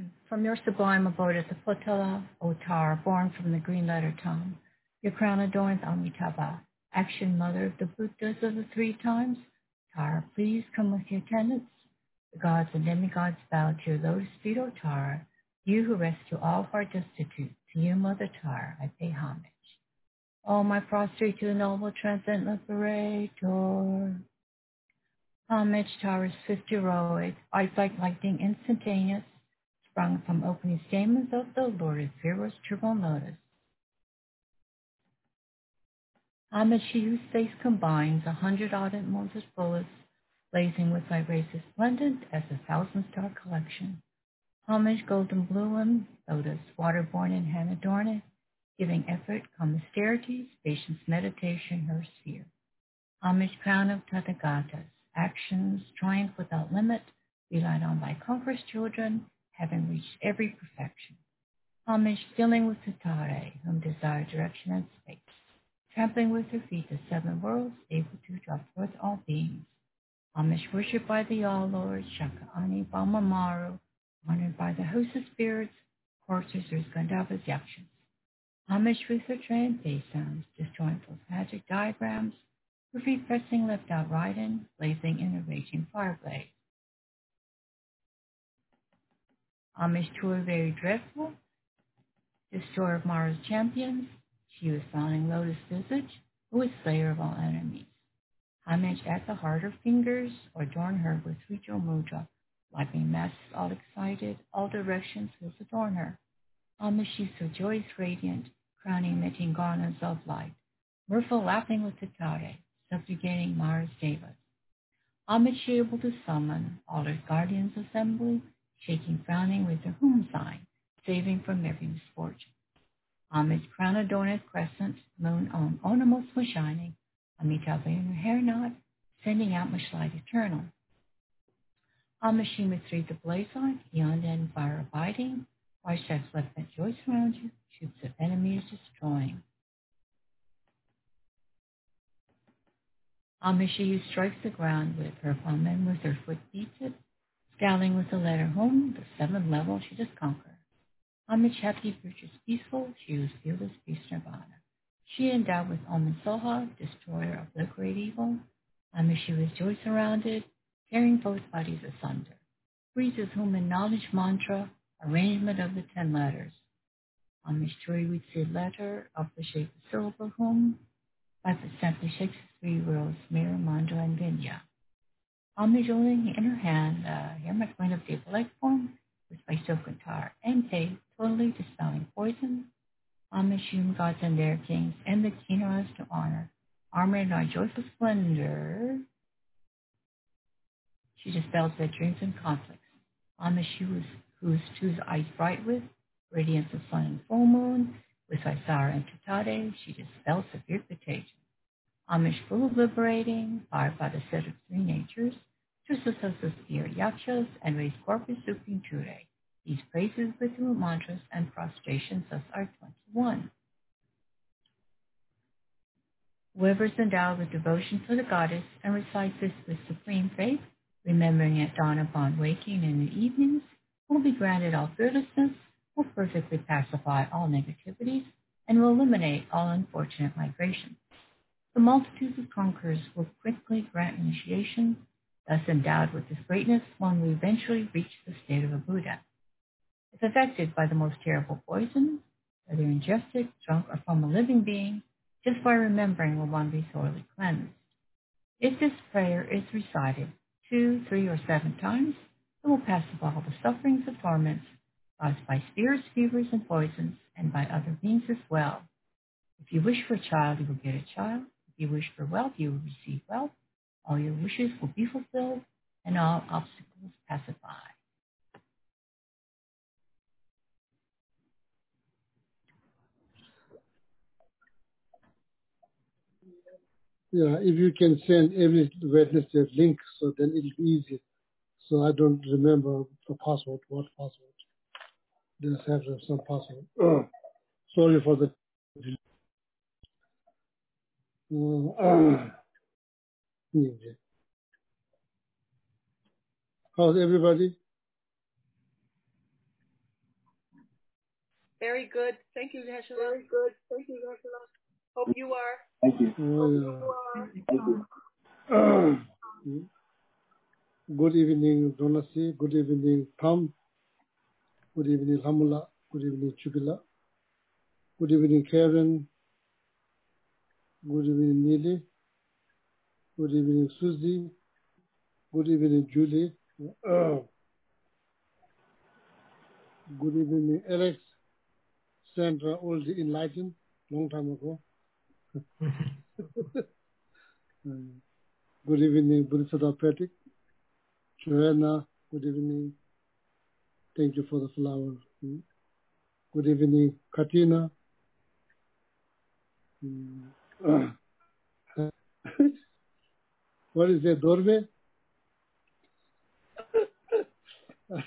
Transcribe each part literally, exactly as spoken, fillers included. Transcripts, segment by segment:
From your sublime abode at the flotilla, O Tara, born from the green letter tongue, your crown adorns Amitabha, action mother of the Buddhas of the three times. Tara, please come with your attendants. The gods and demigods bow to your lotus feet, O Tara. You who rescue all who are destitute, to you, Mother Tara, I pay homage. All my prostrate to the noble transcendent liberator. Homage, Tara's swift heroic, eyes like lightning instantaneous, sprung from opening stamens of the Lord, fearless triple notice. Homage, she whose face combines a hundred ardent Moses bullets, blazing with thy races splendid as a thousand-star collection. Homage, golden blue and lotus, waterborn in hand adorned, giving effort, calm austerities, patience, meditation, her sphere. Homage, crown of Tathagatas, actions, triumph without limit, relied on by conqueror's children, having reached every perfection. Homage, filling with Tatare, whom desire direction and space, trampling with her feet the seven worlds, able to draw forth all beings. Homage, worshipped by the All-Lord, Shakaani Balmamaru, honored by the host of spirits, coursers, Gandharvas, Yakshas. Homage with her trained face sounds, destroying those magic diagrams, her feet pressing left out right in, blazing in a raging fire blaze. Homage to her very dreadful, destroyer of Mara's champions, she was frowning lotus visage, who was slayer of all enemies. Homage at the heart her fingers, or adorn her with Rijo Mudra, lightning masses all excited, all directions will adorn her. Homage she's so joyous radiant, crowning emitting garlands of light, mirthful laughing with the Tare, subjugating Mara's devas. Homage she able to summon all her guardians assembly, shaking frowning with her whom sign, saving from every misfortune. Homage crown adorned crescent, moon on ornaments was shining, Amitabha in her hair knot, sending out much light eternal. Homage she must read the blaze on, beyond and fire abiding, why shafts left that joy surround you, shoots of enemies destroying. Homage she who strikes the ground with her palm and with her foot beats it, scowling with the letter home, the seventh level she does conquer. Homage happy, virtuous, peaceful, she who is fearless, peace nirvana. She endowed with Om and Soha, destroyer of the great evil. Homage she was joy surrounded, tearing both bodies asunder. Breezes whom in knowledge mantra, arrangement of the ten letters. Homage to her we'd say letter of the shape of syllable whom, by the simply shakes three worlds, mirror, mandra, and vinya. Homage holding in her hand, uh, here my coin of the life form, with my silk guitar and tape, totally dispelling poison. Homage whom gods and their kings, and the Kinnars to honor, armored in our joyful splendor. She dispels their dreams and conflicts. Homage whose, whose whose eyes bright with radiance of sun and full moon, with Isara and Tatade, she dispels severe contagion. Homage full of liberating, fired by the set of three natures, Trisusa Suspir Yakshas, and raise corpus supreme ture. These praises with root mantras and prostrations thus are twenty-one. Whoever is endowed with devotion for the goddess and recites this with supreme faith, remembering at dawn upon waking and in the evenings, will be granted all fearlessness, will perfectly pacify all negativities, and will eliminate all unfortunate migrations. The multitudes of conquerors will quickly grant initiation. Thus endowed with this greatness, one will eventually reach the state of a Buddha. If affected by the most terrible poison, whether ingested, drunk, or from a living being, just by remembering will one be thoroughly cleansed. If this prayer is recited two, three, or seven times, it will pacify all the sufferings and torments caused by spirits, fevers, and poisons, and by other beings as well. If you wish for a child, you will get a child. If you wish for wealth, you will receive wealth. All your wishes will be fulfilled, and all obstacles pacified. Yeah, if you can send every Wednesday link, so then it'll be easy. So I don't remember the password, what password. Just have to have some password. Oh, sorry for the. Uh, how's everybody? Very good. Thank you, Geshe-la. Very good. Thank you, Geshe-la. Hope you are. Thank you. Oh, yeah. Thank you. Good evening, Donasi. Good evening, Tom. Good evening, Hamula. Good evening, Chukila. Good evening, Karen. Good evening, Neely. Good evening, Susie. Good evening, Julie. Good evening, Alex. Sandra, all the enlightened, long time ago. Um, Good evening, Burisada Patrick. Joanna, good evening. Thank you for the flower. Mm. Good evening, Katina. Mm. What is that, Dorve? uh,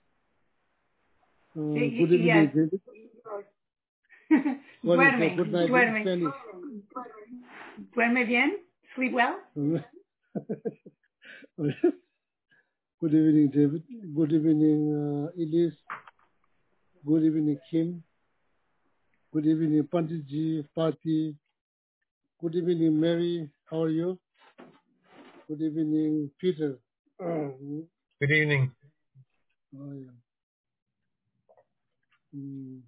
good evening, Yes. David. What is Duerme. that? Good night in Duerme. Spanish. Duerme bien? Sleep well? Good evening, David. Good evening, uh, Elise. Good evening, Kim. Good evening, Panditji, Pati. Good evening, Mary. How are you? Good evening, Peter. Mm. Good evening. Oh, yeah. Mm.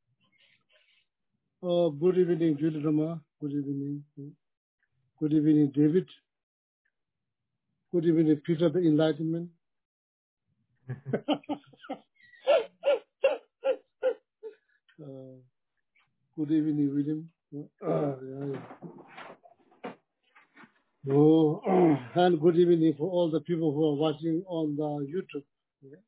Oh, good evening, Julie Rama. Good evening. Good evening, David. Good evening, Peter the Enlightenment. uh, good evening, William. Uh, yeah, yeah. Oh, and good evening for all the people who are watching on the YouTube. Yeah.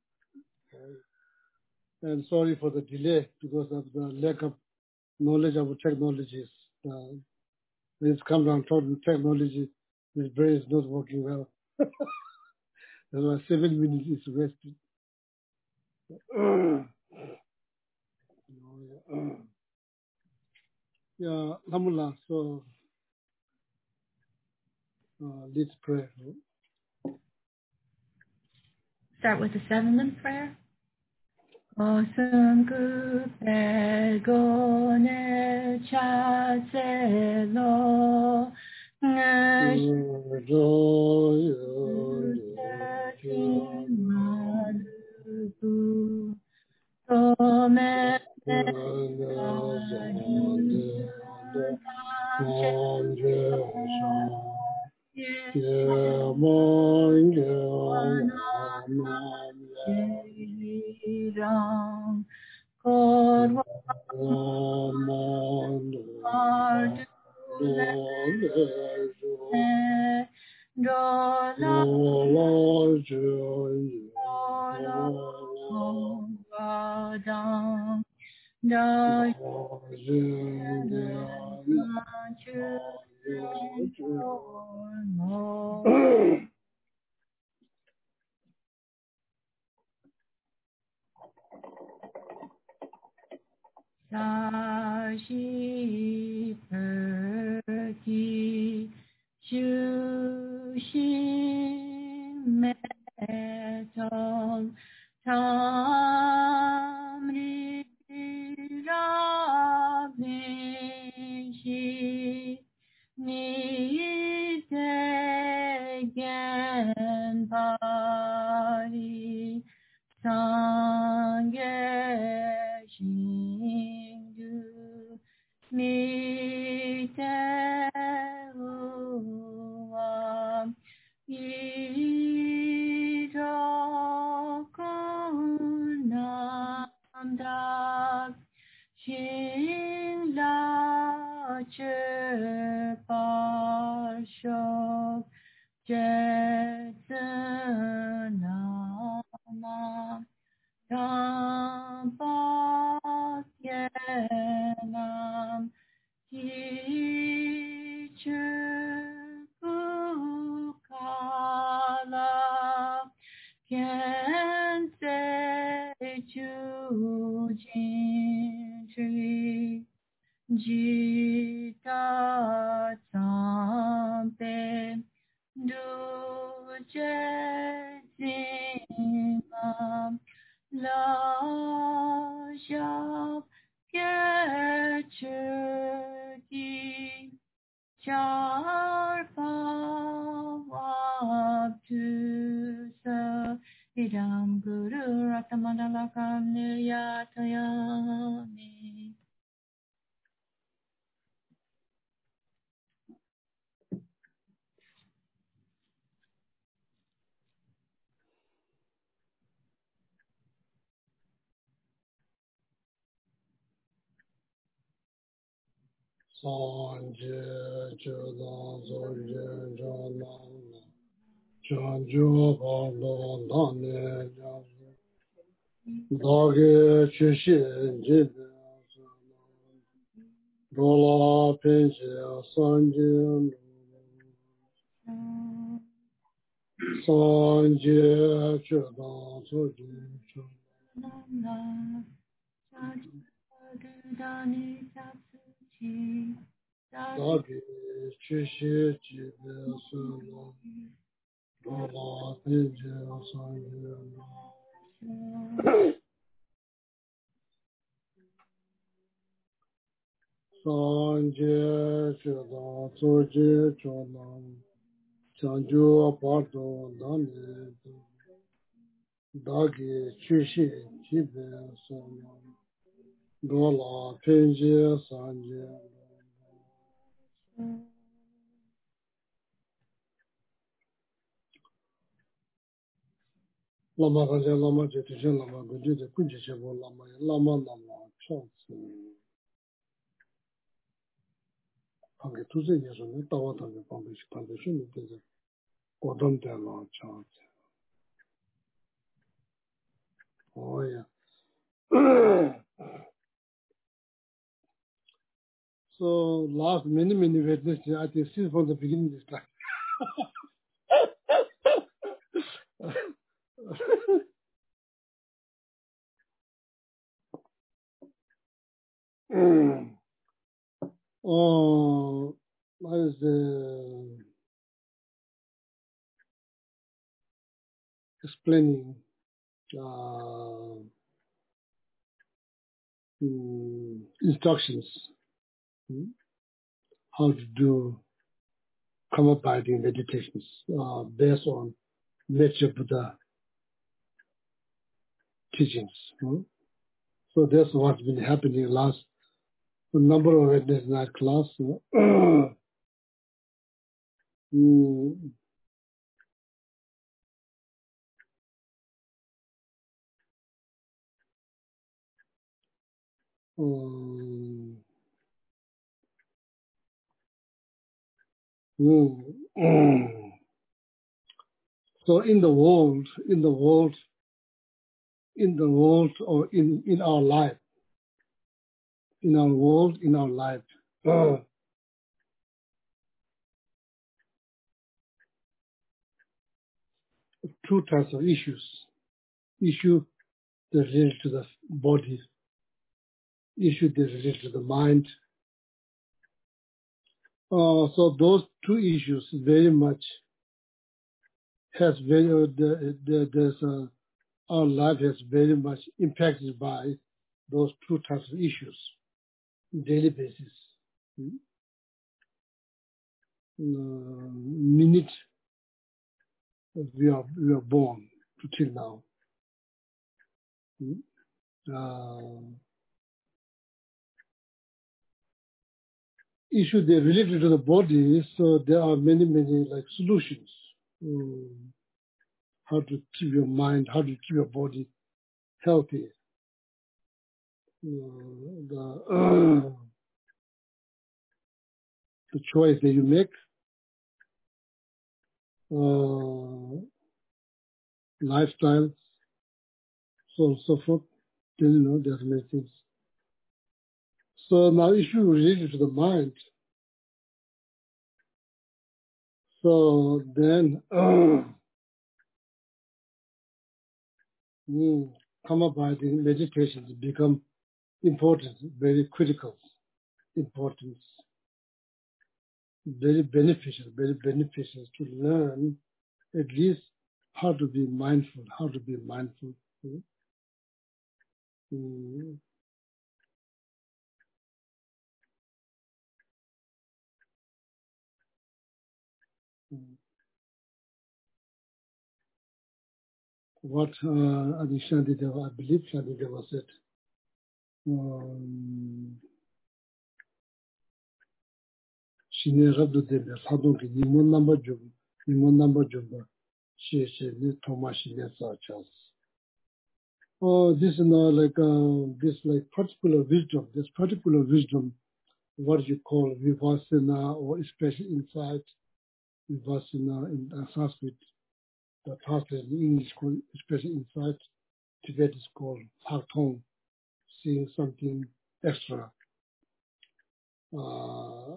And sorry for the delay because of the lack of knowledge of technologies. Uh, when it's come down to technology, his brain is not working well. That's why seven minutes is wasted. Yeah, Alhamdulillah. So uh, let's pray. Start with the seven-minute prayer. Osungu pegone chaselo malubu tome Korwa Dola Dola Da Sashi Perki Shushin Metal Tamri Ravishi Nitegen Pari Sangye Shindu Miteruwa Irokunamdak Shinla Chepashok Jetsunama Rampakyenam Kichukukala Kense Chujinshi Jita Tampe Duje Zimam La Jab geçirdi çarpa vabdüse idam guru ratamanalakam niyatayami. Sanje Chodan Soje Janan Chanjo Balo Dane Dage Chushin Jibe Dola Penche Sanje Sanje Chodan Soje Janan Dagi Chishi Jibe Solo Dola Penche Sanje Sanje Chodan Soje Janan Chanjo Pardo Dane Dagi Chishi Jibe Solo Dola Penche Sanje Lama Raja Lama Jetishan Lama Gujita Kunjishabo Lama Lama Lama Chantsi Pangi Tuze Yesone Tawa Tangi Pangi Pangi Shuni Teze Kodam Tela Chantsi. Oh yeah. So last many many witnesses, I think since from the beginning this time. Oh, I was uh, explaining uh, mm, instructions, hmm, how to do karma abiding meditations uh, based on nature Buddha teachings. Hmm. So that's what's been happening last a number of Wednesday night class. Hmm. mm, um, mm, mm. So in the world, in the world, in the world, or in, in our life, in our world, in our life, uh, two types of issues. Issue that relate to the body, issue that relate to the mind. Uh, so those two issues very much has very, uh, the, the, there's a, our life is very much impacted by those two types of issues on a daily basis. Hmm? Uh, minute we are we are born to till now. Hmm? Uh, issue they related to the body, so there are many many like solutions. Um, how to keep your mind, how to keep your body healthy. Uh, the uh, the choice that you make. Uh, lifestyle, so on and so forth. Then, you know, there's many things. So now issue related to the mind. So then, uh, mm, come about the meditations become important, very critical, importance, very beneficial, very beneficial to learn at least how to be mindful, how to be mindful. Mm. Mm. Mm. What uh, Adi Shantideva, I believe Shantideva said, um, Shine Rabdu Debe, Sadonki, Nimon number job, Nimon number job, she said, Thomas Shine Sachas. Oh, this is now like uh, this like particular wisdom, this particular wisdom, what you call Vipassana or special insight, Vipassana in uh, Sanskrit, the translated in English called special insight, Tibet is called Hartong, seeing something extra. Uh,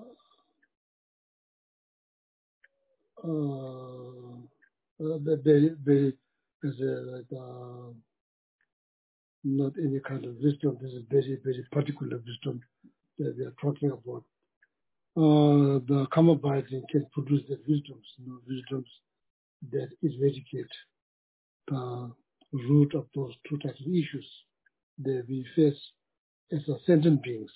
uh, uh, very, very, is a, like, uh, not any kind of wisdom, this is very, very particular wisdom that we are talking about. Uh, the Karma Bhajin can produce the wisdoms, you know, wisdoms that eradicate the root of those two types of issues that we face as a sentient beings.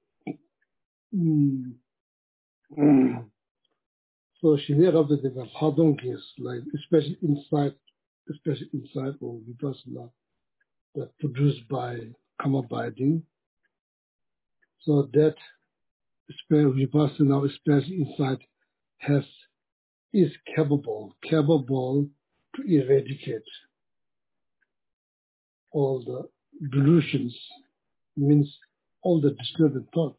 Mm. Mm. So she made up that the Hadong is like especially inside, especially inside or Vipassana that produced by Karma Bhajin. So that Vipassana, especially inside, has is capable, capable to eradicate all the delusions, means all the disturbing thought.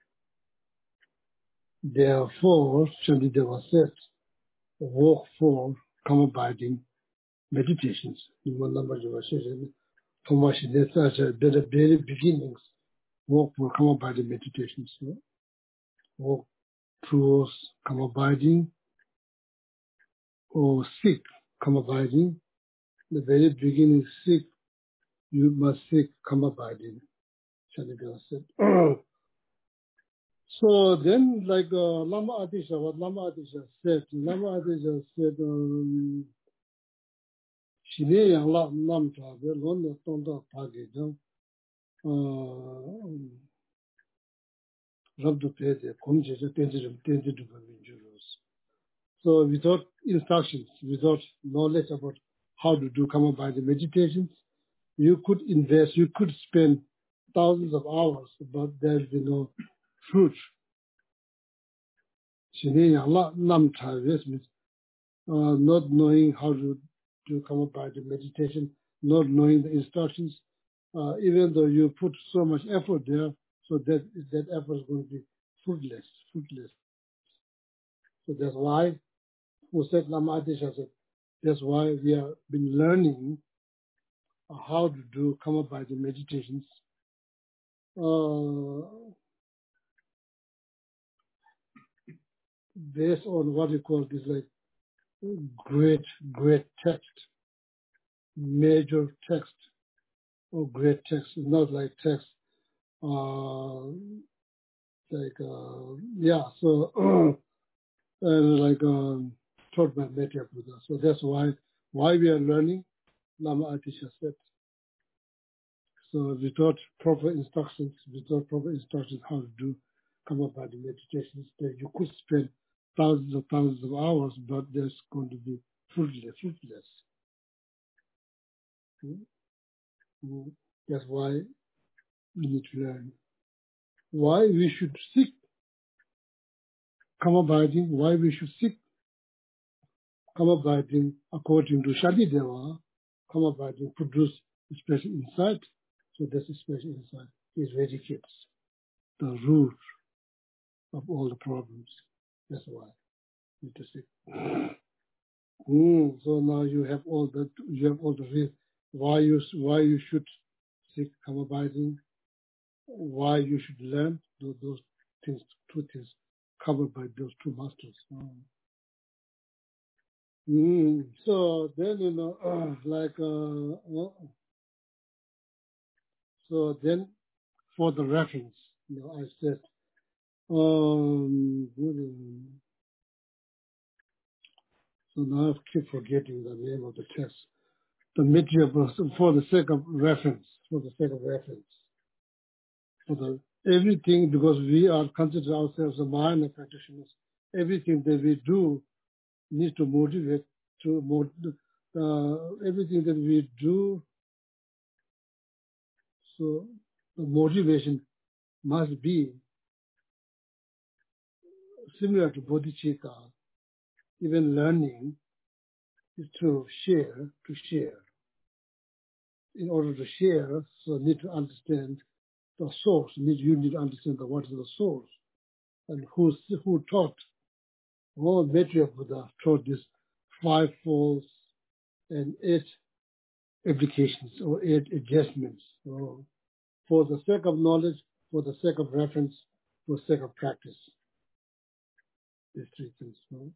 Therefore, Shantideva said, walk for Karma Bhajin meditations. In one number of verses, from the very beginnings, walk for Karma Bhajin meditations. Walk towards Karma Bhajin or seek Karma Bhajin. The very beginning, seek, you must seek Karma Bhajin. Shantideva said. So then, like uh, Lama Adisha, what Lama Adisha said, Lama Adisha said, um, Shine yang la nam cha, de lon de tong da pa ge jang, rab du pe de, kum je je, ten je je, ten je du pa min ju ros. So without instructions, without knowledge about how to do Karma Bhajin meditations, you could invest, you could spend thousands of hours, but there will be no fruit. Shine yang la nam cha, this means uh, not knowing how to do Karma Bhajin meditation, not knowing the instructions, uh, even though you put so much effort there, so that that effort is going to be fruitless, fruitless. So that's why, who said Lama Adisha said, that's why we have been learning how to do Karma Bhajin meditations. Uh, based on what you call this like great, great text, major text, or great text, not like text, uh, like, uh, yeah, so, and like, um, taught by Metya Buddha. So that's why, why we are learning, Lama Adisha said. So without proper instructions, without proper instructions how to do Karma Bhajin meditations, that you could spend thousands of thousands of hours, but there's going to be fruitless, fruitless. Mm-hmm. That's why we need to learn. Why we should seek Karma Bhajin, why we should seek Karma Bhajin according to Shantideva. Karma Bhajin produce special insight, so this special insight eradicates the root of all the problems. That's why we need to seek. Mm, so now you have all the you have all the reasons why you why you should seek Karma Bhajin, why you should learn those, those things, two things covered by those two masters. Mm. Mm. So then you know, uh, like uh, well, so then for the reference, you know, I said, um, so now I keep forgetting the name of the text. The material for the sake of reference, for the sake of reference. For the everything, because we are considered ourselves a minor practitioners, everything that we do needs to motivate to motivate. Uh, everything that we do, so the motivation must be similar to bodhicitta. Even learning is to share, to share. In order to share, so need to understand the source. Need, you need to understand the, what is the source and who who taught. All Maitreya Buddha taught this five folds and eight applications or eight adjustments. So for the sake of knowledge, for the sake of reference, for the sake of practice. These three things. No?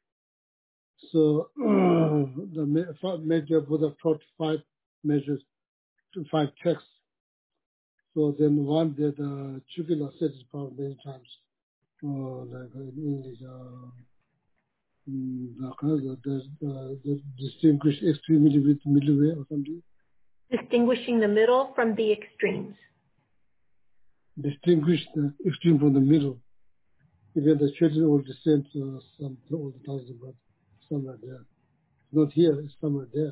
So the Maitreya Buddha taught five measures to five texts. So then one that uh, Chukila said it probably many times, uh, like in English, uh, mm, the, the, the, the distinguished extremity with middle way or something. Distinguishing the middle from the extremes. Distinguish the extreme from the middle. Even the children will descend to some all the thousand, but somewhere there. Not here, it's somewhere there.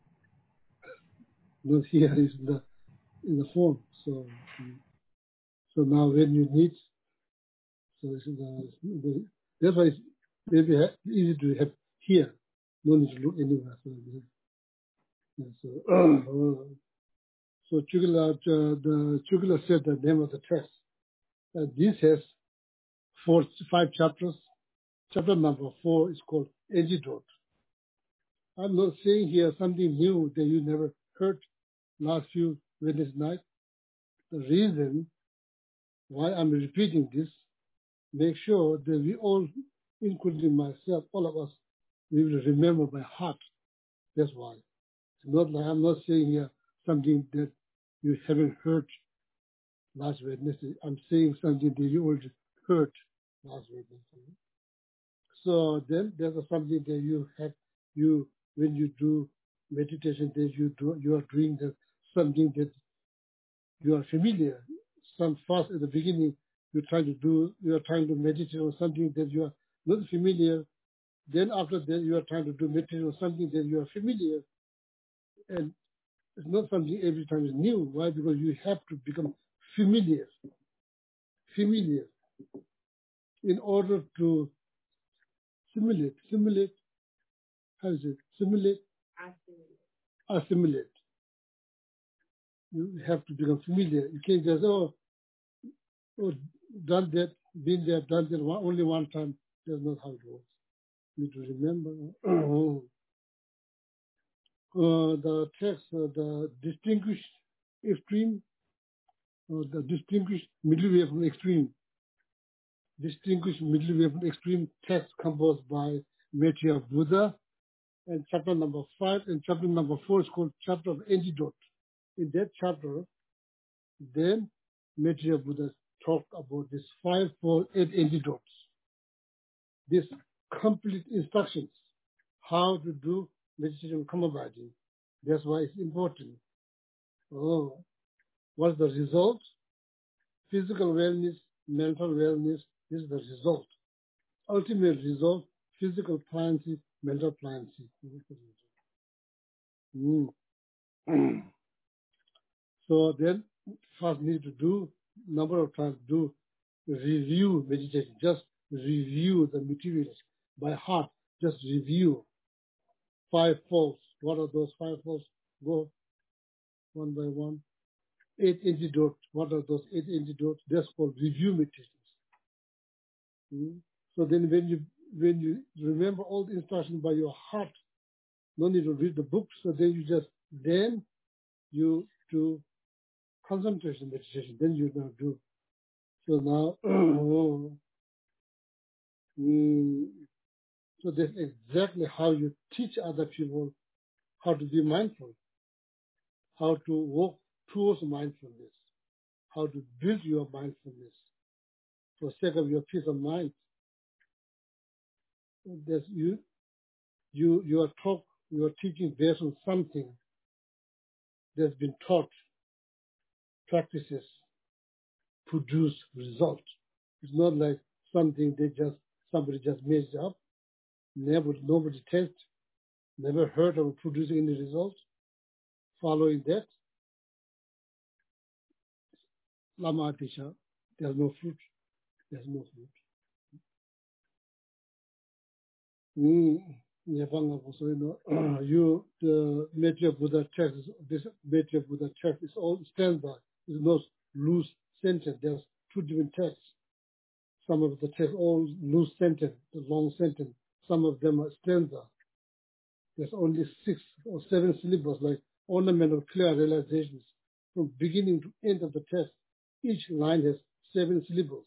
Not here, it's in the in the form. So, so now when you need, so it's the, the, that's why it's maybe easy to have here. No need to look anywhere. So, yeah, so, uh, so Chukila, uh, the Chukila said the name of the text. Uh, this has four, five chapters. Chapter number four is called Antidote. I'm not saying here something new that you never heard last few Wednesday night. The reason why I'm repeating this, make sure that we all, including myself, all of us, we will remember by heart. That's why. It's not like I'm not saying here something that you haven't heard last Wednesday. I'm saying something that you already heard last Wednesday. So then there's something that you have, you, when you do meditation, that you do, you are doing that something that you are familiar. Some first at the beginning, you're trying to do, you are trying to meditate on something that you are not familiar. Then after that, you are trying to do meditation on something that you are familiar. And it's not something every time is new. Why? Because you have to become familiar. Familiar. In order to simulate, simulate, how is it? Simulate? Assimilate. Assimilate. You have to become familiar. You can't just, oh, oh done that, been there, done that one, only one time. That's not how it works. You need to remember. uh, the text, uh, the distinguished extreme, uh, the distinguished middle way from extreme. Distinguished middle way from extreme text composed by Maitreya Buddha. And chapter number five and chapter number four is called Chapter of Antidote. In that chapter, then Maitreya Buddha talked about this five-fold eight antidotes. These complete instructions, how to do meditation Kamabhati. That's why it's important. Oh, what's the result? Physical wellness, mental wellness, this is the result. Ultimate result, physical pliancy, mental pliancy. Mm. So then, first need to do, number of times do review meditation, just review the materials by heart, just review five folds. What are those five folds? Go one by one. Eight antidotes. What are those eight antidotes? That's called review meditations. Hmm? So then when you when you remember all the instructions by your heart, no need to read the books, so then you just then you do concentration meditation, then you're gonna do. So now mm, so that's exactly how you teach other people how to be mindful, how to walk towards mindfulness, how to build your mindfulness for the sake of your peace of mind. There's you, you, you are taught, you are teaching based on something that's been taught practices produce result. It's not like something they just somebody just made up. Never nobody test, never heard of producing any result. Following that, Lama Atisha, there's no fruit. There's no fruit. Mm. So, you know, you the Metteyya Buddha text, this Metteyya Buddha text is all stanza. It's not loose sentence. There's two different texts. Some of the text all loose sentence, the long sentence. Some of them are stanza. There's only six or seven syllables, like ornament of clear realizations. From beginning to end of the text, each line has seven syllables.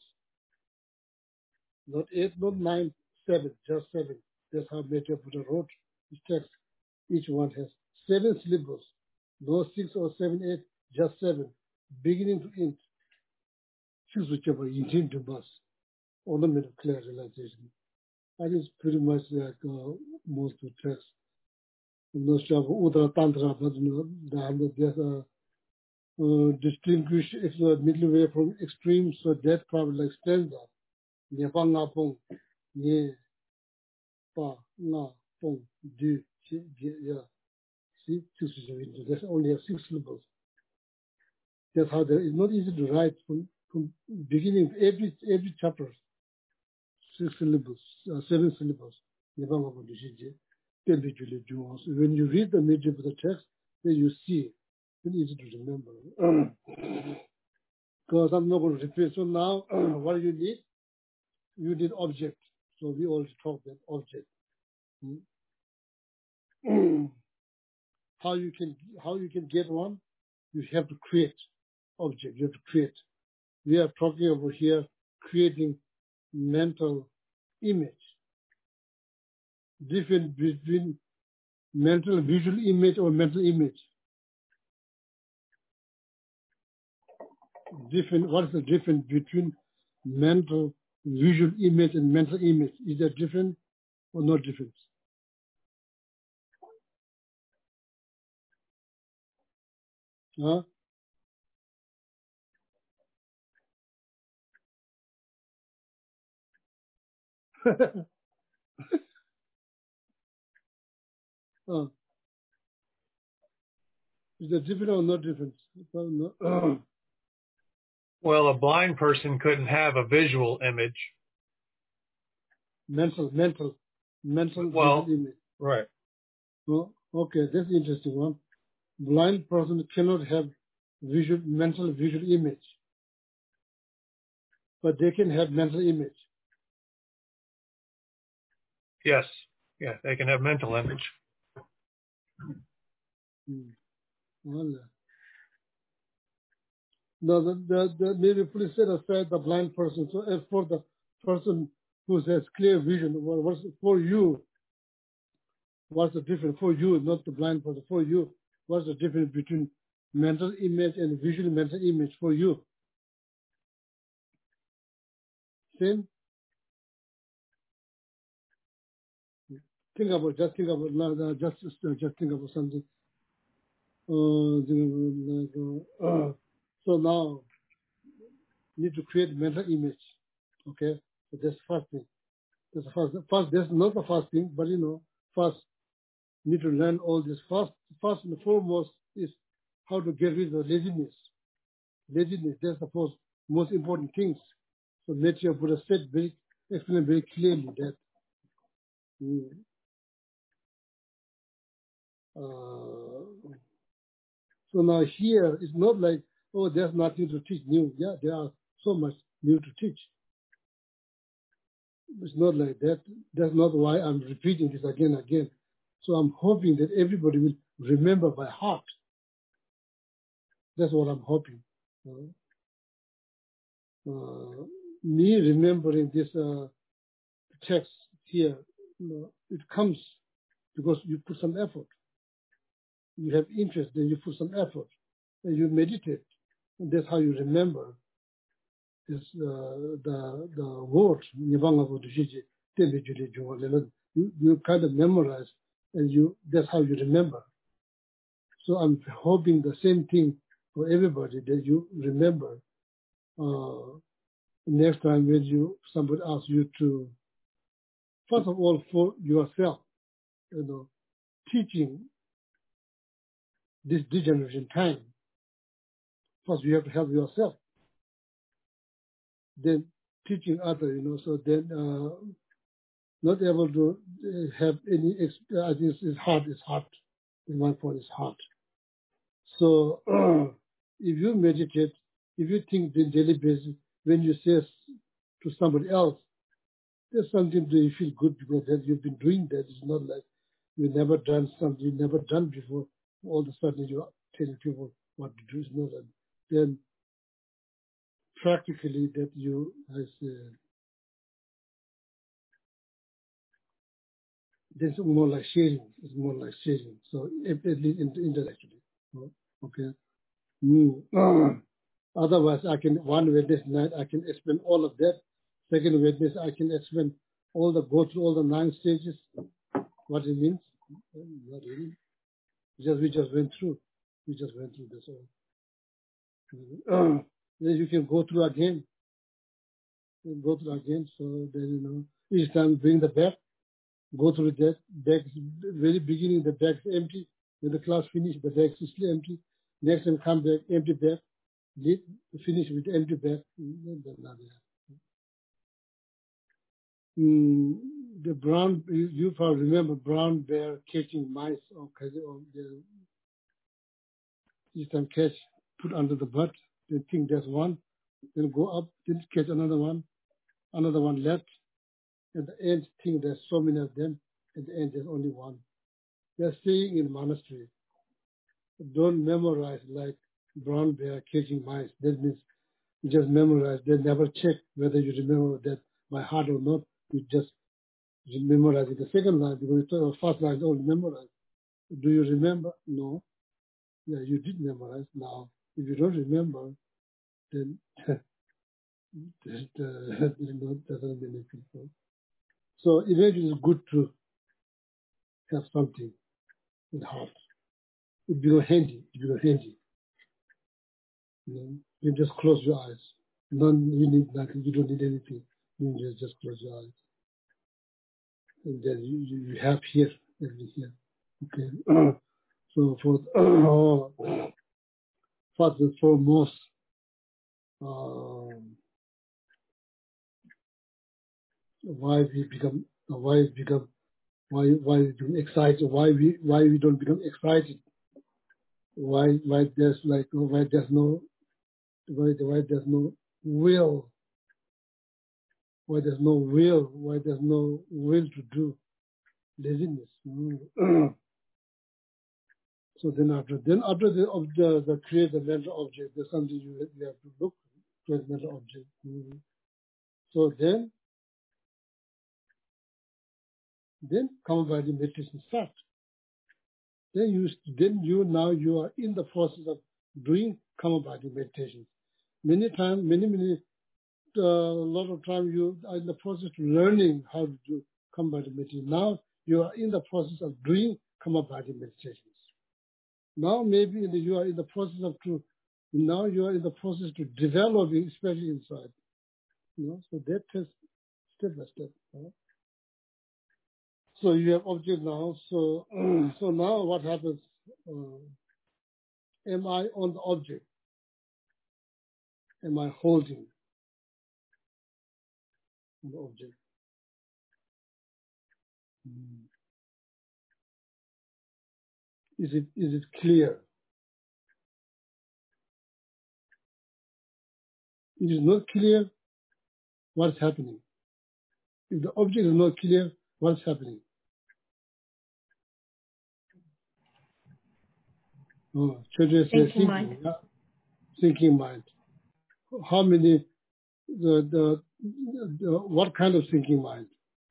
Not eight, not nine, seven, just seven. That's how Metteyya Buddha wrote his text. Each one has seven syllables. No six or seven, eight, just seven. Beginning to end. Choose whichever you intend to bus. Ornament of clear realization. That is pretty much like uh, most of the text. I'm not sure about Udra Tantra, but you know, there's a uh, distinguish it's a middle way from extreme, so that's probably like stanza. Nyapa nga pong, nye, pa, nga, pong, du, chi, ge, ya. See, there's only have six syllables. That's how there, it's not easy to write from, from beginning to every every chapter. Six syllables, uh, seven syllables. Nyapa nga pong du, chi, ge. So when you read the Metteyya Buddha text, then you see it's easy to remember. Because I'm not going to repeat. So now, what do you need? You need object. So we already talked about object. Hmm? how you can how you can get one? You have to create object. You have to create. We are talking over here creating mental image. Difference between mental visual image or mental image. Different. What is the difference between mental visual image and mental image? Is that different or not different? Huh? uh, is that different or not different? Well, a blind person couldn't have a visual image. Mental, mental, mental well, visual image. Right. Oh, okay, that's an interesting one. Blind person cannot have visual, mental visual image, but they can have mental image. Yes. Yeah, they can have mental image. Hmm. Well, no, the, the, the, maybe please set aside the blind person. So as for the person who has clear vision, what's for you? What's the difference for you, not the blind person? For you, what's the difference between mental image and visual mental image for you? Same. Think about just think about just just think about something. Uh, uh, so now you need to create mental image. Okay, so that's first thing. That's the first. First, that's not the first thing, but you know, first you need to learn all this. First, first and foremost is how to get rid of laziness. Laziness. That's the most most important things. So Metteyya Buddha said very, explained very clearly that. Mm, uh, so now here it's not like, oh, there's nothing to teach new. Yeah, there are so much new to teach. It's not like that. That's not why I'm repeating this again and again. So I'm hoping that everybody will remember by heart. That's what I'm hoping. Uh, uh, me remembering this uh, text here, you know, it comes because you put some effort. You have interest, then you put some effort, and you meditate, and that's how you remember this uh, the the words. You you kind of memorize, and you that's how you remember. So I'm hoping the same thing for everybody that you remember uh, next time when you somebody asks you to, first of all, for yourself, you know, teaching this degeneration time. First, you have to help yourself. Then teaching others, you know, so then uh, not able to have any, I think it's hard, it's hard. In one point, it's hard. So if you meditate, if you think on a daily basis, when you say to somebody else, there's something that you feel good because that you've been doing that. It's not like you've never done something you've never done before. All of a sudden you're telling people what to do. It's not that. Then practically that you, as uh, there's more like sharing. It's more like sharing. So at least intellectually. Okay. Mm. Otherwise, I can one witness night I can explain all of that. Second witness I can explain all the go through all the nine stages. What it means? Not really. Just we just went through. We just went through this all. Then you can go through again. You go through again. So then you know each time bring the bag. Go through that. Bag very beginning the bag is empty. When the class finish, the bag is still empty. Next time come back, empty bag. Lead, finish with empty bag. Mm, the brown, you, you probably remember brown bear catching mice. Okay, or the, each time catch, put under the butt. They think there's one. Then go up, then catch another one, another one left. At the end, think there's so many of them. At the end, there's only one. They're staying in monastery. Don't memorize like brown bear catching mice. That means you just memorize. They never check whether you remember that by heart or not. You just you memorize it. The second line, because the first line is all memorized. Do you remember? No. Yeah, you did memorize. Now, if you don't remember, then that uh, doesn't mean anything. So eventually it's good to have something in the heart. It becomes handy. It becomes handy. You know, you just close your eyes. None, you need nothing. You don't need anything. You just, just close your eyes. And then you, you, you have here, everything here. Okay. So for uh, first and foremost, um, why we become, why we become, why why we become excited, why we why we don't become excited, why why there's like why there's no why why there's no will, why there's no will, why there's no will to do, laziness. Mm. So then after then after the of the, the create the mental object, there's something you, you have to look for the mental object. Mm. So then then come by the meditation start. Then you then you now you are in the process of doing Kamabhati meditation. Many times, many many a uh, lot of time you are in the process of learning how to do Kamabhati meditation. Now you are in the process of doing Kamabhati meditations. Now maybe in the, you are in the process of to now you are in the process to developing, especially inside. You know, so that is step by step. Right? So you have object now. So so now what happens? Uh, am I on the object? Am I holding the object? Mm. Is it is it clear? If it is not clear, what's happening? If the object is not clear, what's happening? Oh, children say Thinking thinking, mind. yeah, thinking mind. How many? The, the the what kind of thinking mind?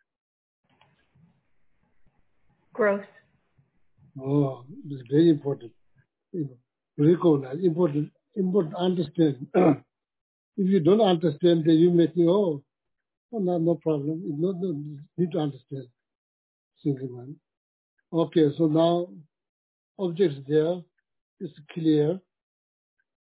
Growth. Oh, it's very important. You know, recognize important important understand. If you don't understand, then you may think, oh, oh no, no problem. You no, no, you need to understand thinking mind. Okay, so now objects there is clear.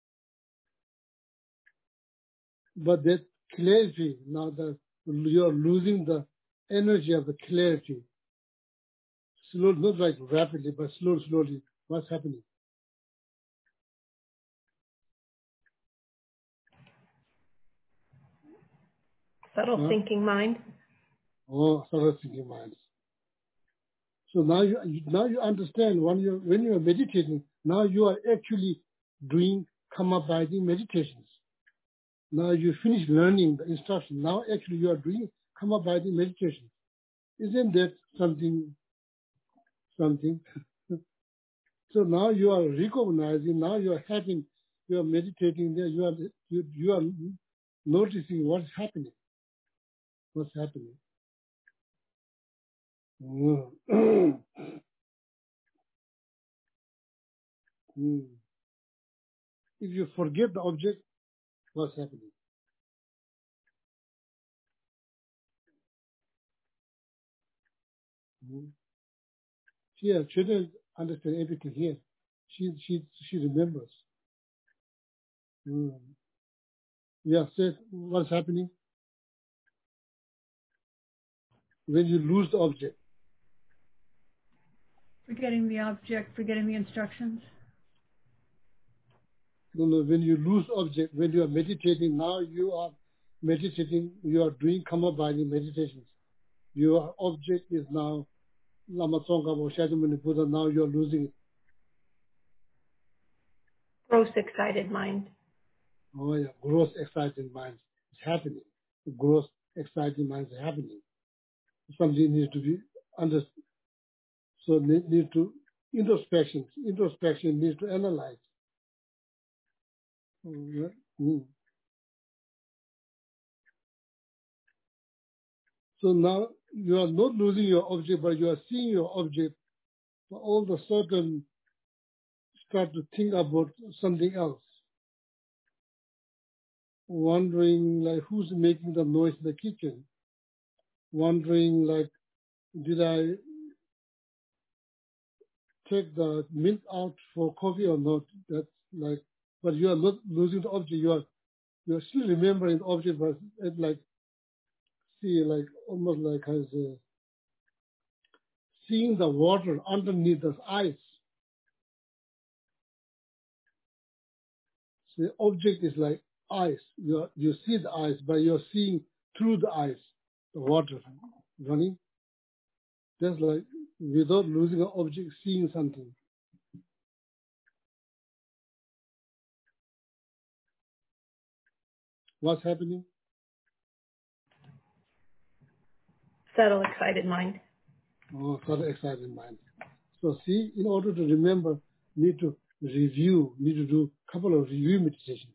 but that clarity, now that you're losing the energy of the clarity, slowly, not like rapidly, but slowly, slowly, what's happening? Subtle Huh? thinking mind. Oh, subtle thinking minds. So now you now you understand when you when you are meditating. Now you are actually doing karma abiding meditations. Now you finish learning the instruction. Now actually you are doing karma abiding meditation. Isn't that something? Something. So now you are recognizing. Now you are having. You are meditating there. You are you, you are noticing what's happening. What's happening? Mm. Mm. If you forget the object, what's happening? Mm. Here, she doesn't understand everything here. She she she remembers. Mm. Yeah, said what's happening when you lose the object. Forgetting the object, forgetting the instructions. No, no, when you lose object, when you are meditating, now you are meditating, you are doing karma abiding meditations. Your object is now Lama Tsongkhapa or Shakyamuni Buddha, now you are losing it. Gross excited mind. Oh yeah, gross excited minds is happening. Gross excited minds is happening. Something needs to be understood. So need, need to introspection. Introspection needs to analyze. Mm. So now you are not losing your object, but you are seeing your object. But all of a sudden, start to think about something else. Wondering like who's making the noise in the kitchen. Wondering like, did I take the milk out for coffee or not? That's like, but you are not losing the object. You are you are still remembering the object, but it like see like almost like as a, seeing the water underneath the ice. So the object is like ice. You are, you see the ice, but you're seeing through the ice, the water running. That's like without losing an object, seeing something. What's happening? Subtle excited mind. Oh, sort of excited mind. So see, in order to remember, need to review, need to do a couple of review meditations.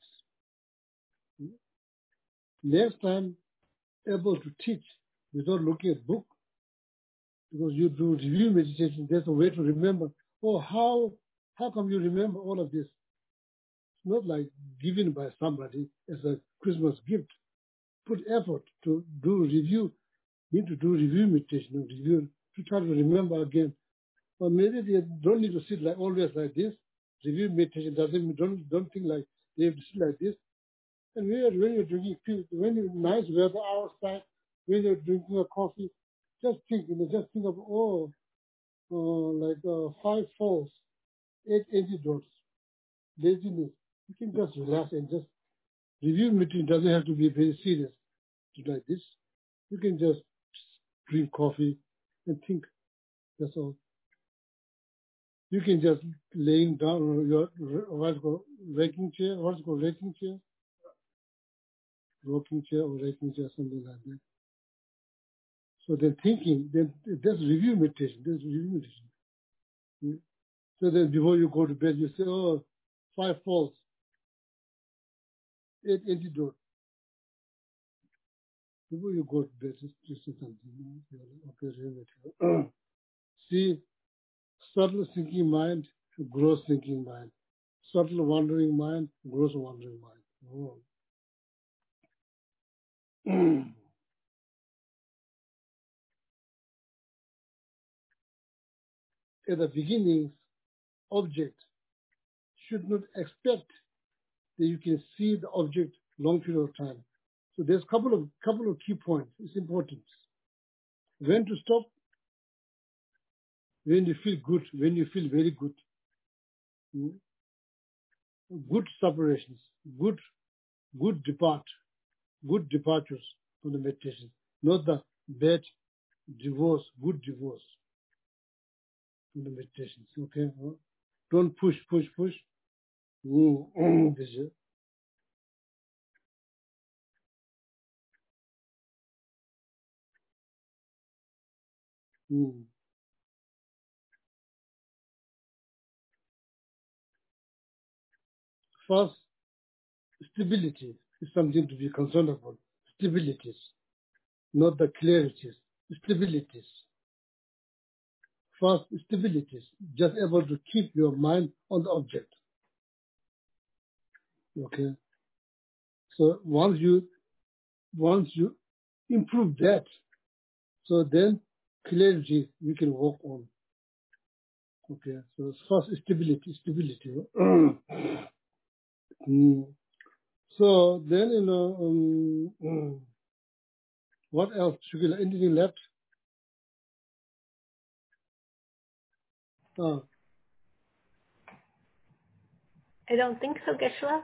Next time, able to teach without looking at book, because you do review meditation, there's a way to remember. Oh, how how come you remember all of this? It's not like given by somebody as a Christmas gift. Put effort to do review. Need to do review meditation, review to try to remember again. Or maybe they don't need to sit like always like this. Review meditation doesn't mean don't don't think like they have to sit like this. And when you're, when you're drinking tea, when you're nice weather outside, when you're drinking a coffee, just think, you know, just think of oh, uh, like uh, five falls, eight antidotes, laziness. You can just relax and just review meeting doesn't have to be very serious to like this. You can just drink coffee and think. That's all. You can just laying down on your what's called rocking chair, what's called rocking chair, rocking chair or rocking chair, something like that. So then thinking, then that's review meditation. That's review meditation. So then before you go to bed, you say, oh, five faults, eight antidote. Before you go to bed, just, just say something. Okay, review. See, subtle thinking mind, gross thinking mind. Subtle wandering mind, gross wandering mind. Oh. At the beginning, object should not expect that you can see the object long period of time. So there's a couple of couple of key points. It's important. When to stop, when you feel good, when you feel very good. Mm. Good separations, good good depart, good departures from the meditation. Not the bad divorce, good divorce from the meditations. Okay? Don't push, push, push. Mm. This is- mm. First, stability is something to be concerned about. Stabilities, not the clarities. Stabilities. First, stabilities. Just able to keep your mind on the object. Okay? So once you once you improve that, so then clarity we can work on. Okay, so first stability, stability. Mm. So then you know um, mm, what else? Shukila, anything left? Uh, I don't think so, Geshe-la.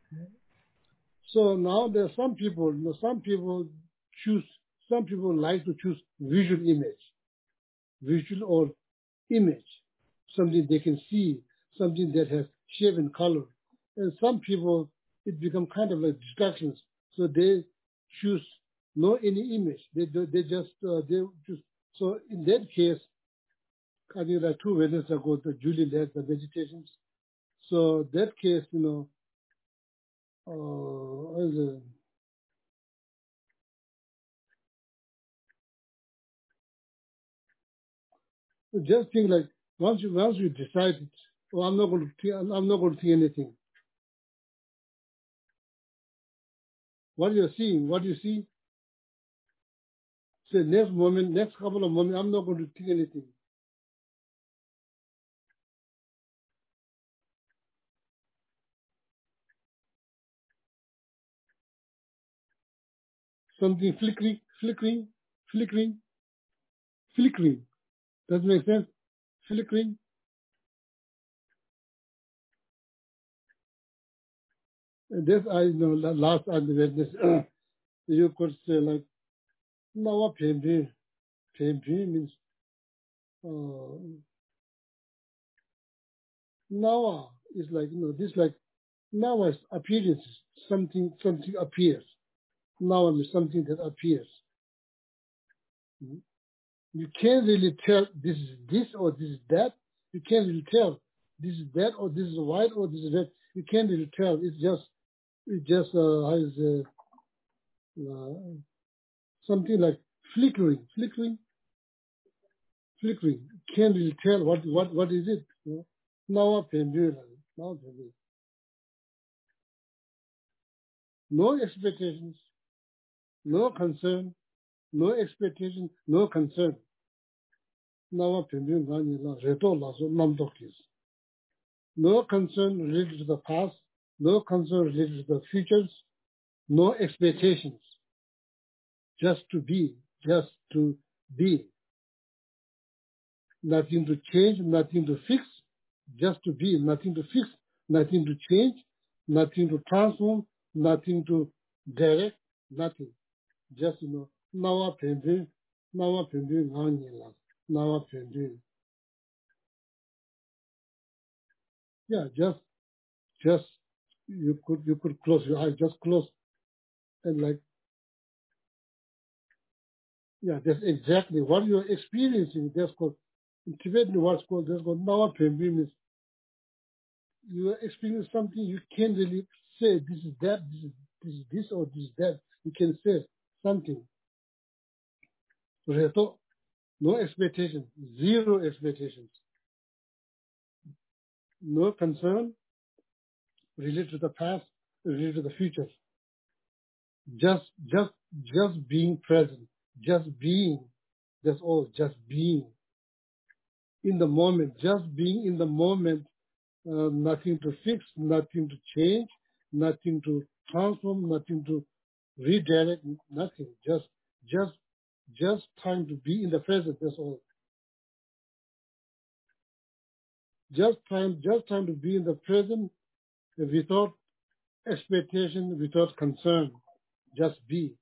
so now there are some people. You know, some people choose. Some people like to choose visual image, visual or image, something they can see, something that has shape and color. And some people, it become kind of like distractions. So they choose no any image. They do- they just uh, they just so in that case, I think like two Wednesdays ago, the Julie led the meditations. So that case, you know, uh, as a- just think like once you once you decide it, oh, I'm not going to think, I'm not going to think anything. What you're seeing, what you see, say next moment, next couple of moments, I'm not going to think anything. Something flickering, flickering, flickering, flickering. Does it make sense? Flickering. And this I know la- last time the witness, you could say like, Nawa Pembi. Pembi means, uh, Nawa is like, you know, this like, Nawa is appearances. Something, something appears. Nawa means something that appears. Mhm. You can't really tell this is this or this is that. You can't really tell this is that or this is white or this is red. You can't really tell. It's just it just uh, has uh, uh, something like flickering, flickering, flickering. You can't really tell what what what is it. You know? Now I can do it. Now I can do it. No expectations, no concern, no expectation, no concern. Now I can do it. No concern related to the past, no concern related to the futures, no expectations. Just to be, just to be. Nothing to change, nothing to fix, just to be, nothing to fix, nothing to change, nothing to transform, nothing to direct, nothing. Just, you know, nawa pende, nawa pende ngani la, nawa pende. Yeah, just, just, you could, you could close your eyes, just close and like, yeah, that's exactly what you're experiencing. That's called, in Tibetan what's called, that's called nawa pende means you are experiencing something you can't really say this is that, this is this, is this or this is that. You can say something. Reto, no expectation, zero expectations, no concern related to the past, related to the future. Just, just, just being present, just being. That's all. Just being in the moment, just being in the moment. Uh, nothing to fix, nothing to change, nothing to transform, nothing to redirect, nothing. Just, just, just time to be in the present. That's all. Just time, just time to be in the present without expectation, without concern. Just be.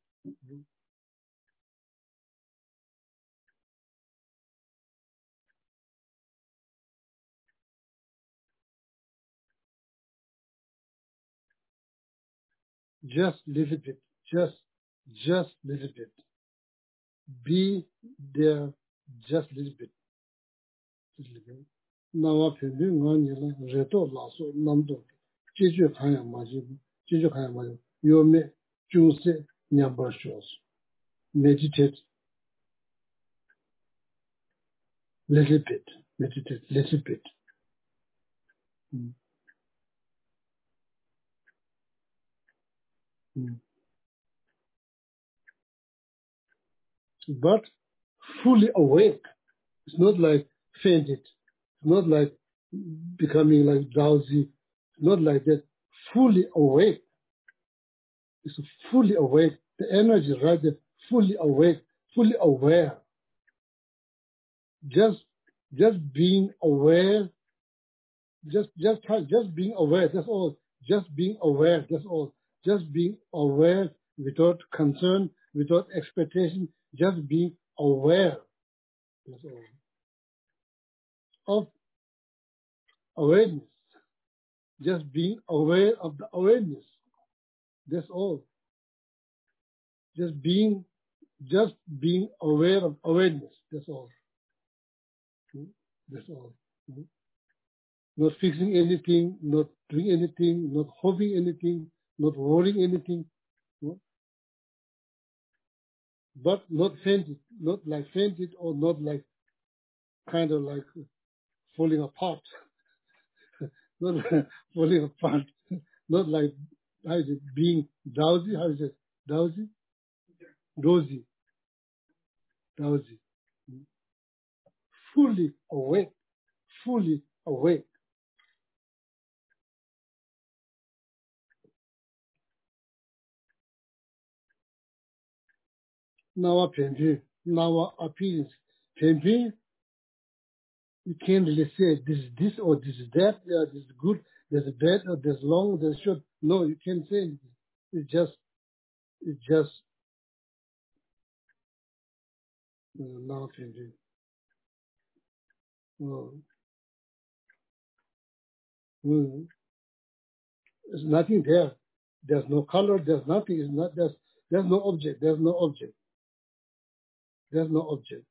Just little bit. Just, just little bit. Be there just little bit. Little bit. Nawa pimpi ngani la reto laso namdo. Jeju kaya maji. Jeju kaya maji. Yome jungse nyamba shos. Meditate. Little bit. Meditate. Little bit. Mm. Mm. But fully awake. It's not like fainted. It's not like becoming like drowsy. It's not like that. Fully awake. It's fully awake. The energy right there, fully awake, fully aware. Just, just being aware. Just, just, just being aware. That's all. Just being aware. That's all. Just being aware without concern, without expectation. Just being aware. That's all. Of awareness. Just being aware of the awareness. That's all. Just being, just being aware of awareness. That's all. That's all. Not fixing anything, not doing anything, not hoping anything, not worrying anything. But not fainted, not like fainted or not like kind of like falling apart. Not like falling apart. Not like, how is it, being drowsy? How is it? Drowsy? Dozy. Drowsy. Fully awake. Fully awake. Now our painting, now our appearance. Painting, you can't really say this is this or this is that, yeah, this is good, there's bad or there's long, there's short. No, you can't say anything. It's just, it's just uh, now painting. Oh. Mm. There's nothing there. There's no color, there's nothing, it's not, there's, there's no object, there's no object. There's no object.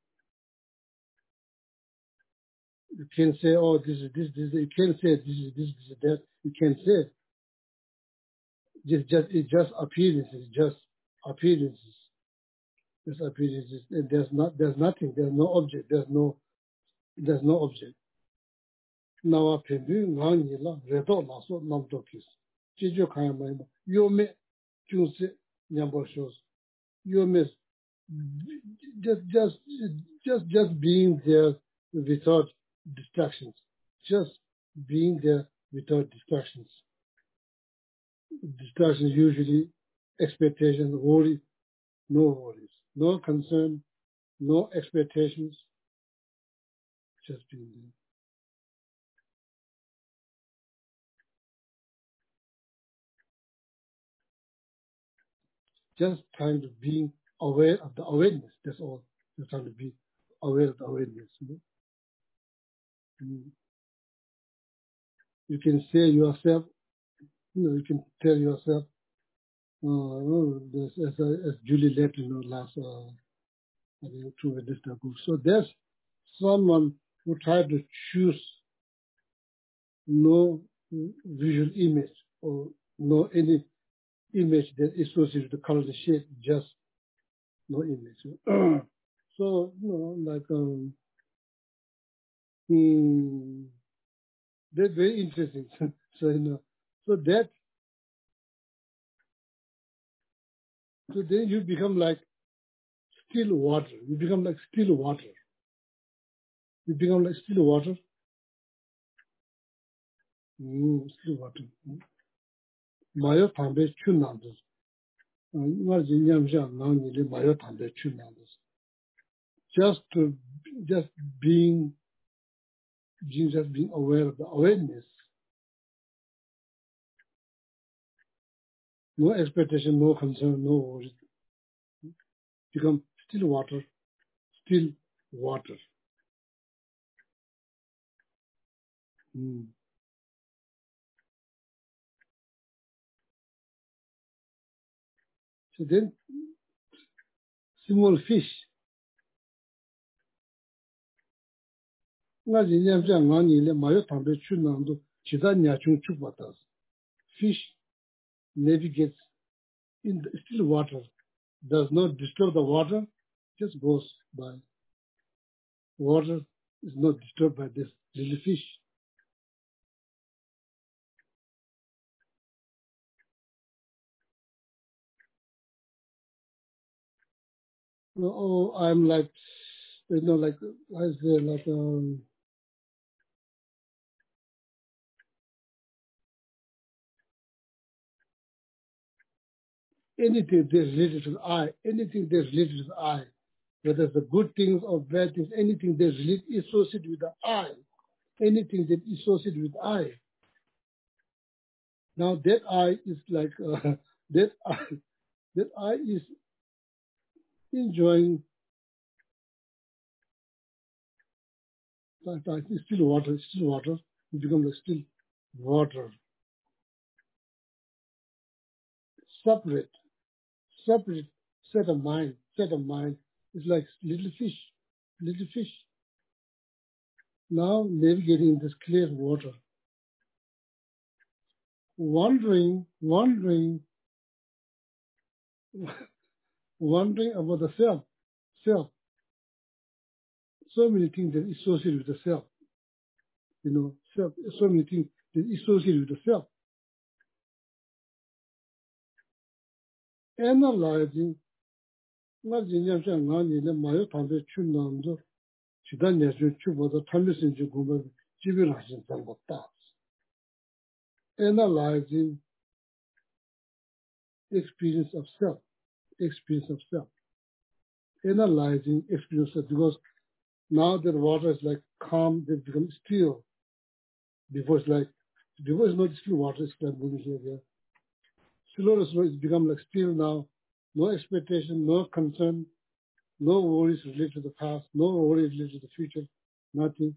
You can't say, oh, this is this, this, you can't say this is this, this is that. You can't say. Just, just, it's just appearances, just appearances. Just appearances. And there's not, there's nothing, there's no object, there's no, there's no object. Now, I can do ngang la, redo la so nam dokis. Jeju kaya mai ma. Yo me, jungse nyambo shows. You miss just just just just being there without distractions. Just being there without distractions. Distractions usually expectations, worry, no worries, no concern, no expectations. Just being there. Just trying to be aware of the awareness. That's all. Just trying to be aware of the awareness. You know? You can say yourself, you know, you can tell yourself, uh, oh, this, as, as Julie left, you know, last, uh, I think two weeks ago. So there's someone who tried to choose no visual image or no any image that is associated with the color, the shape, just no image. So, you know, like, um, hmm, that's very interesting. So, you know, so that, so then you become like still water. You become like still water. You become like still water. Mm, still water. Maya Tambe Chunandas. Just to just being, just being aware of the awareness. No expectation, no concern, no worry. Become still water, still water. Mm. So then, small fish. Fish navigates in the still water, does not disturb the water, just goes by. Water is not disturbed by this little fish. Oh, I'm like, you know, like, I say, like, um, anything that's related to the eye, anything that's related to the eye, whether it's the good things or bad things, anything that's related, associated with the eye, anything that is associated with the eye. Now that eye is like, uh, that eye, that eye is enjoying, like, like it's still water, it's still water, it becomes like still water. Separate, separate set of mind, set of mind is like little fish, little fish. Now navigating this clear water. Wondering, wondering, wondering about the self, self. So many things that are associated with the self. You know, self, so many things that are associated with the self. Analyzing, not in the same way, the Maya Tande Chunando, Chidanya Chuba, Tamisin Juguma, Jibirashin Tangotas. Analyzing experience of self, experience of self. Analyzing experience of, because now that water is like calm, it becomes still. Before it's like, before it's not still water, it's like moving here, there. Slow, slow, it's become like still now. No expectation, no concern, no worries related to the past, no worries related to the future, nothing.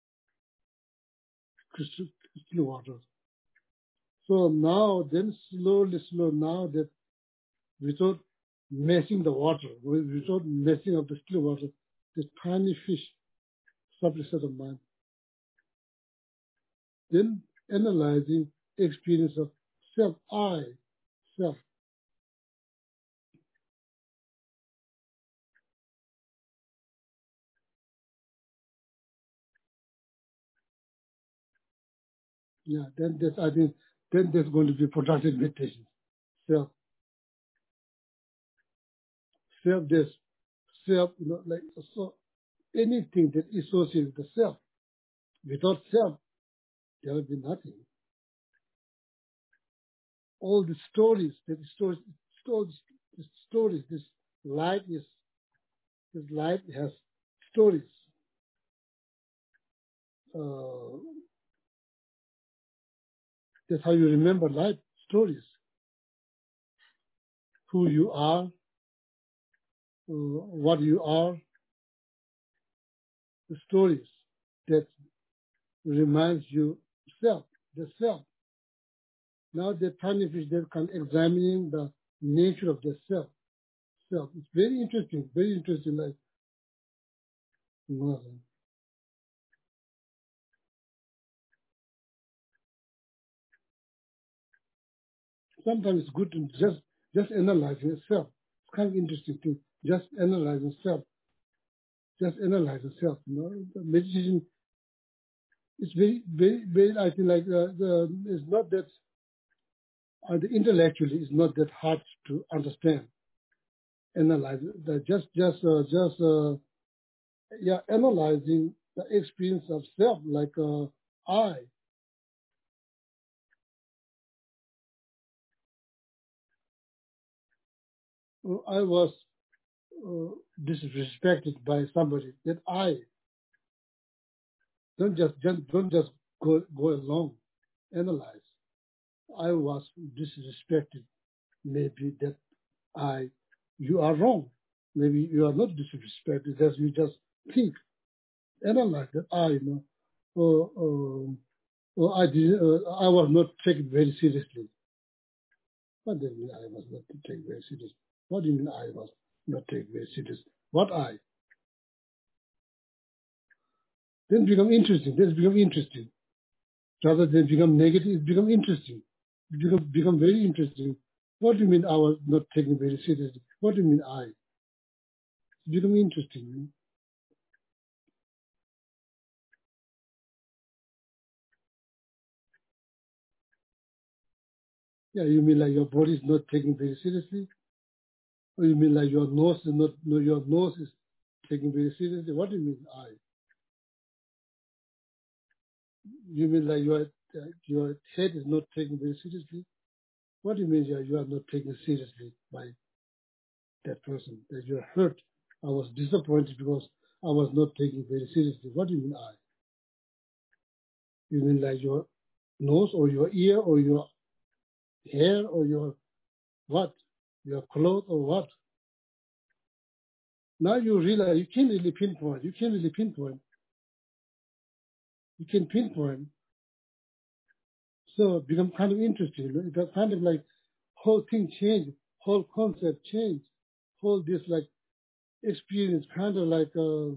Crystal, still water. So now, then slowly, slow, now that without messing the water, without messing up the still water, the tiny fish, subset of mind. Then analyzing experience of self, I, self. Yeah, then there's, I think, then there's going to be productive meditation. Self, self, this, self, you know, like, so anything that is associated with the self. Without self, there will be nothing. All the stories, that stories, stories, the stories, this life is, this life has stories. Uh, that's how you remember life, stories. Who you are, uh, what you are, the stories that reminds you self, the self. Now the tiny fish that can examining the nature of the self. Self. It's very interesting, very interesting. Like, sometimes it's good to just just analyze yourself. It's kind of interesting to just analyze yourself. Just analyze yourself. You know, the meditation is very, very, very. I think like uh, the it's not that uh, the intellectually it's not that hard to understand. Analyze the just just uh, just uh, yeah analyzing the experience of self like uh, I. I was uh, disrespected by somebody, that I don't just, just don't just go go along, analyze. I was disrespected. Maybe that I, you are wrong. Maybe you are not disrespected. That you just think, analyze that I, you know, or, or, or I did, uh, I was not taken very seriously. What do you mean I was not taken very seriously? What do you mean I was not taken very seriously? What I? Then become interesting. Then become interesting. Rather than become negative, it become interesting. It become, become very interesting. What do you mean I was not taken very seriously? What do you mean I? It become interesting. Yeah, you mean like your body is not taken very seriously? Or you mean like your nose is not, no, your nose is taken very seriously? What do you mean I? You mean like your, uh, your head is not taken very seriously? What do you mean you are, you are not taken seriously by that person? That you are hurt? I was disappointed because I was not taken very seriously. What do you mean I? You mean like your nose or your ear or your hair or your what? Your clothes or what? Now you realize you can't really pinpoint. You can't really pinpoint. You can pinpoint. So it become kind of interesting. You know? It got kind of like whole thing changed, whole concept changed, whole this like experience kind of like uh,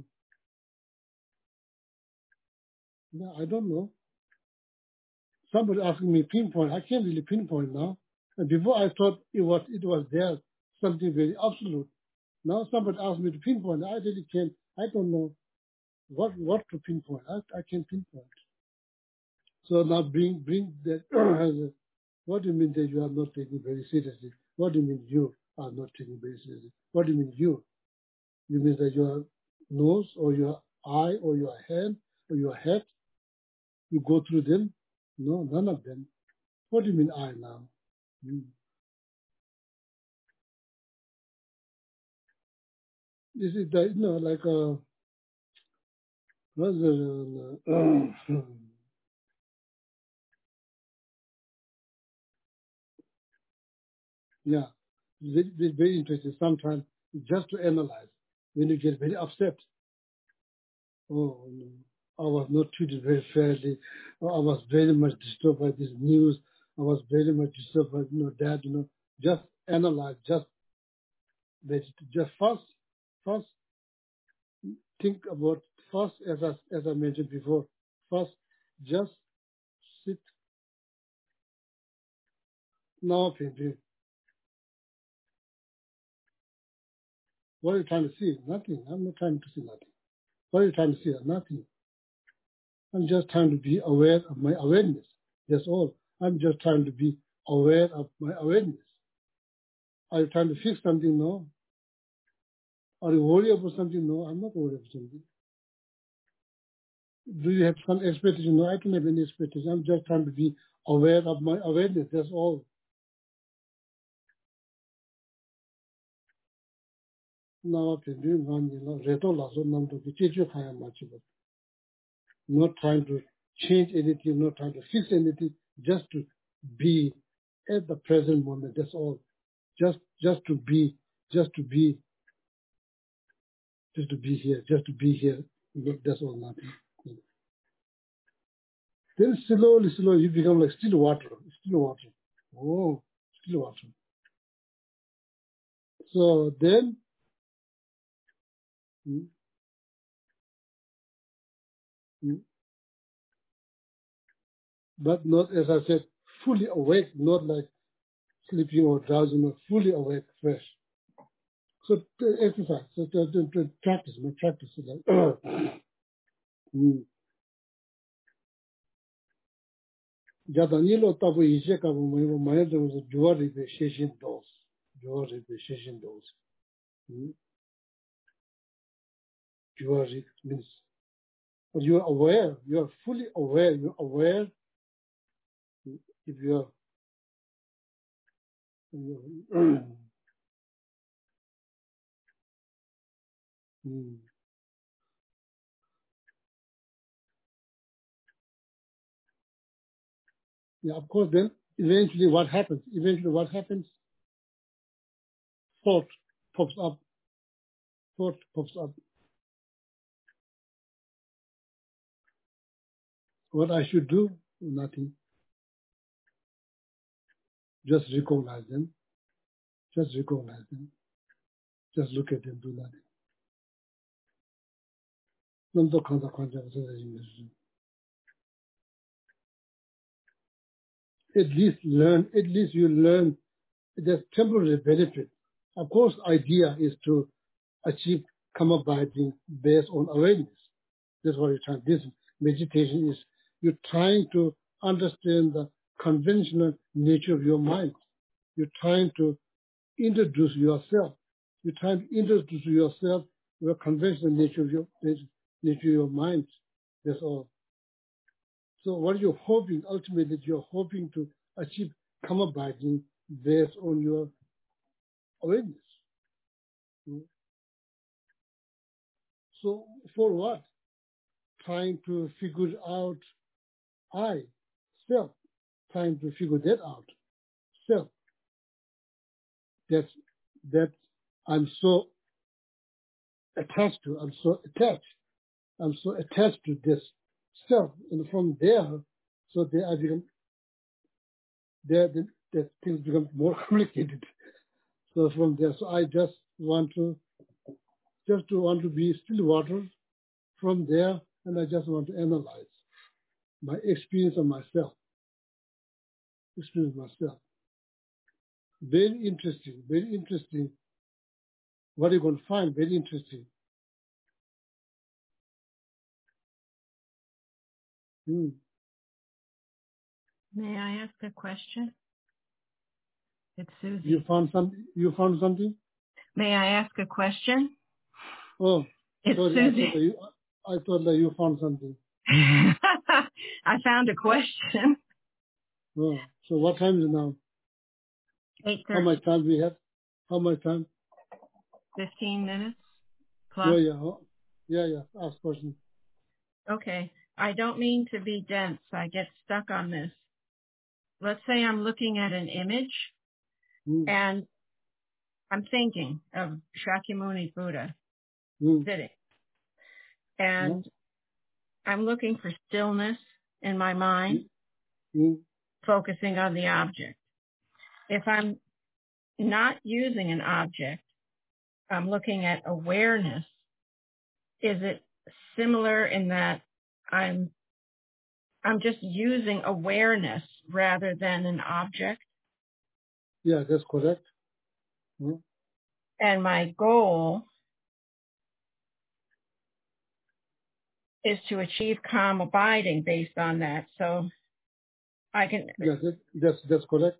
no, I don't know. Somebody asking me pinpoint. I can't really pinpoint now. And before I thought it was it was there something very absolute. Now somebody asked me to pinpoint. I really can't. I don't know what what to pinpoint. I I can't pinpoint. So now bring bring that as a, what do you mean that you are not taking very seriously? What do you mean you are not taking very seriously? What do you mean you? You mean that your nose or your eye or your hand or your head, you go through them? No, none of them. What do you mean I now? Hmm. This is the, you know, like uh, what's the, uh, yeah, very, very very interesting. Sometimes just to analyze when you get very upset. Oh, no. I was not treated very fairly. I was very much disturbed by this news. I was very much disturbed by, you know, that, you know, just analyze, just, just first, first think about, first, as I, as I mentioned before, first, just sit, now, Pinky, what are you trying to see? Nothing. I'm not trying to see nothing. What are you trying to see? Nothing. I'm just trying to be aware of my awareness. That's all. I'm just trying to be aware of my awareness. Are you trying to fix something? No. Are you worried about something? No, I'm not worried about something. Do you have some expectation? No, I don't have any expectation. I'm just trying to be aware of my awareness. That's all. Now, I'm doing one, you know, reto laso nam to kichicho kaya machiba. Not trying to change anything, not trying to fix anything, just to be at the present moment. That's all. Just, just to be, just to be, just to be here, just to be here. That's all, nothing. Then slowly, slowly, you become like still water, still water. Oh, still water. So then, mm, mm, but not, as I said, fully awake, not like sleeping or drowsing, but fully awake, fresh. So to exercise, so to, to, to practice, my practice. Like, mm. Jadanilo tabu ishe kabu mo maya de was juari be shishin dos, juari be shishin dos. Juari means, but you are aware, you are fully aware, you are aware if you are Mm. Yeah, of course, then eventually what happens? Eventually what happens? Thought pops up. Thought pops up. What I should do? Nothing. Just recognize them. Just recognize them. Just look at them, do nothing. Nando kanda kanda At least learn, at least you learn there's temporary benefit. Of course, idea is to achieve karma binding based on awareness. That's what you're trying. This meditation is you're trying to understand the conventional nature of your mind. You're trying to introduce yourself. You're trying to introduce yourself to the conventional nature of your nature of your mind. That's all. So what you're hoping, ultimately, you're hoping to achieve karma binding based on your awareness. So for what? Trying to figure out I, self, trying to figure that out, self. That's, that I'm so attached to, I'm so attached, I'm so attached to this self. And from there, so there I become, there the, the things become more complicated. So from there, so I just want to, just to want to be still water from there, and I just want to analyze my experience of myself, experience of myself. Very interesting, very interesting. What are you going to find? Very interesting. Hmm. May I ask a question? It's Susie. You found some. You found something. May I ask a question? Oh, it's sorry, Susie. I thought, that you, I thought that you found something. I found a question. Oh, so what time is it now? Eight How thirty. much time do we have? How much time? Fifteen minutes plus. Yeah, yeah, oh, yeah, yeah. Ask question. Okay. I don't mean to be dense. I get stuck on this. Let's say I'm looking at an image Hmm. and I'm thinking of Shakyamuni Buddha Hmm. sitting. And I'm looking for stillness in my mind, Hmm. focusing on the object. If I'm not using an object, I'm looking at awareness. Is it similar in that I'm I'm just using awareness rather than an object? Yeah, that's correct. Hmm. And my goal is to achieve calm abiding based on that. So I can, Yeah, that, that's that's correct.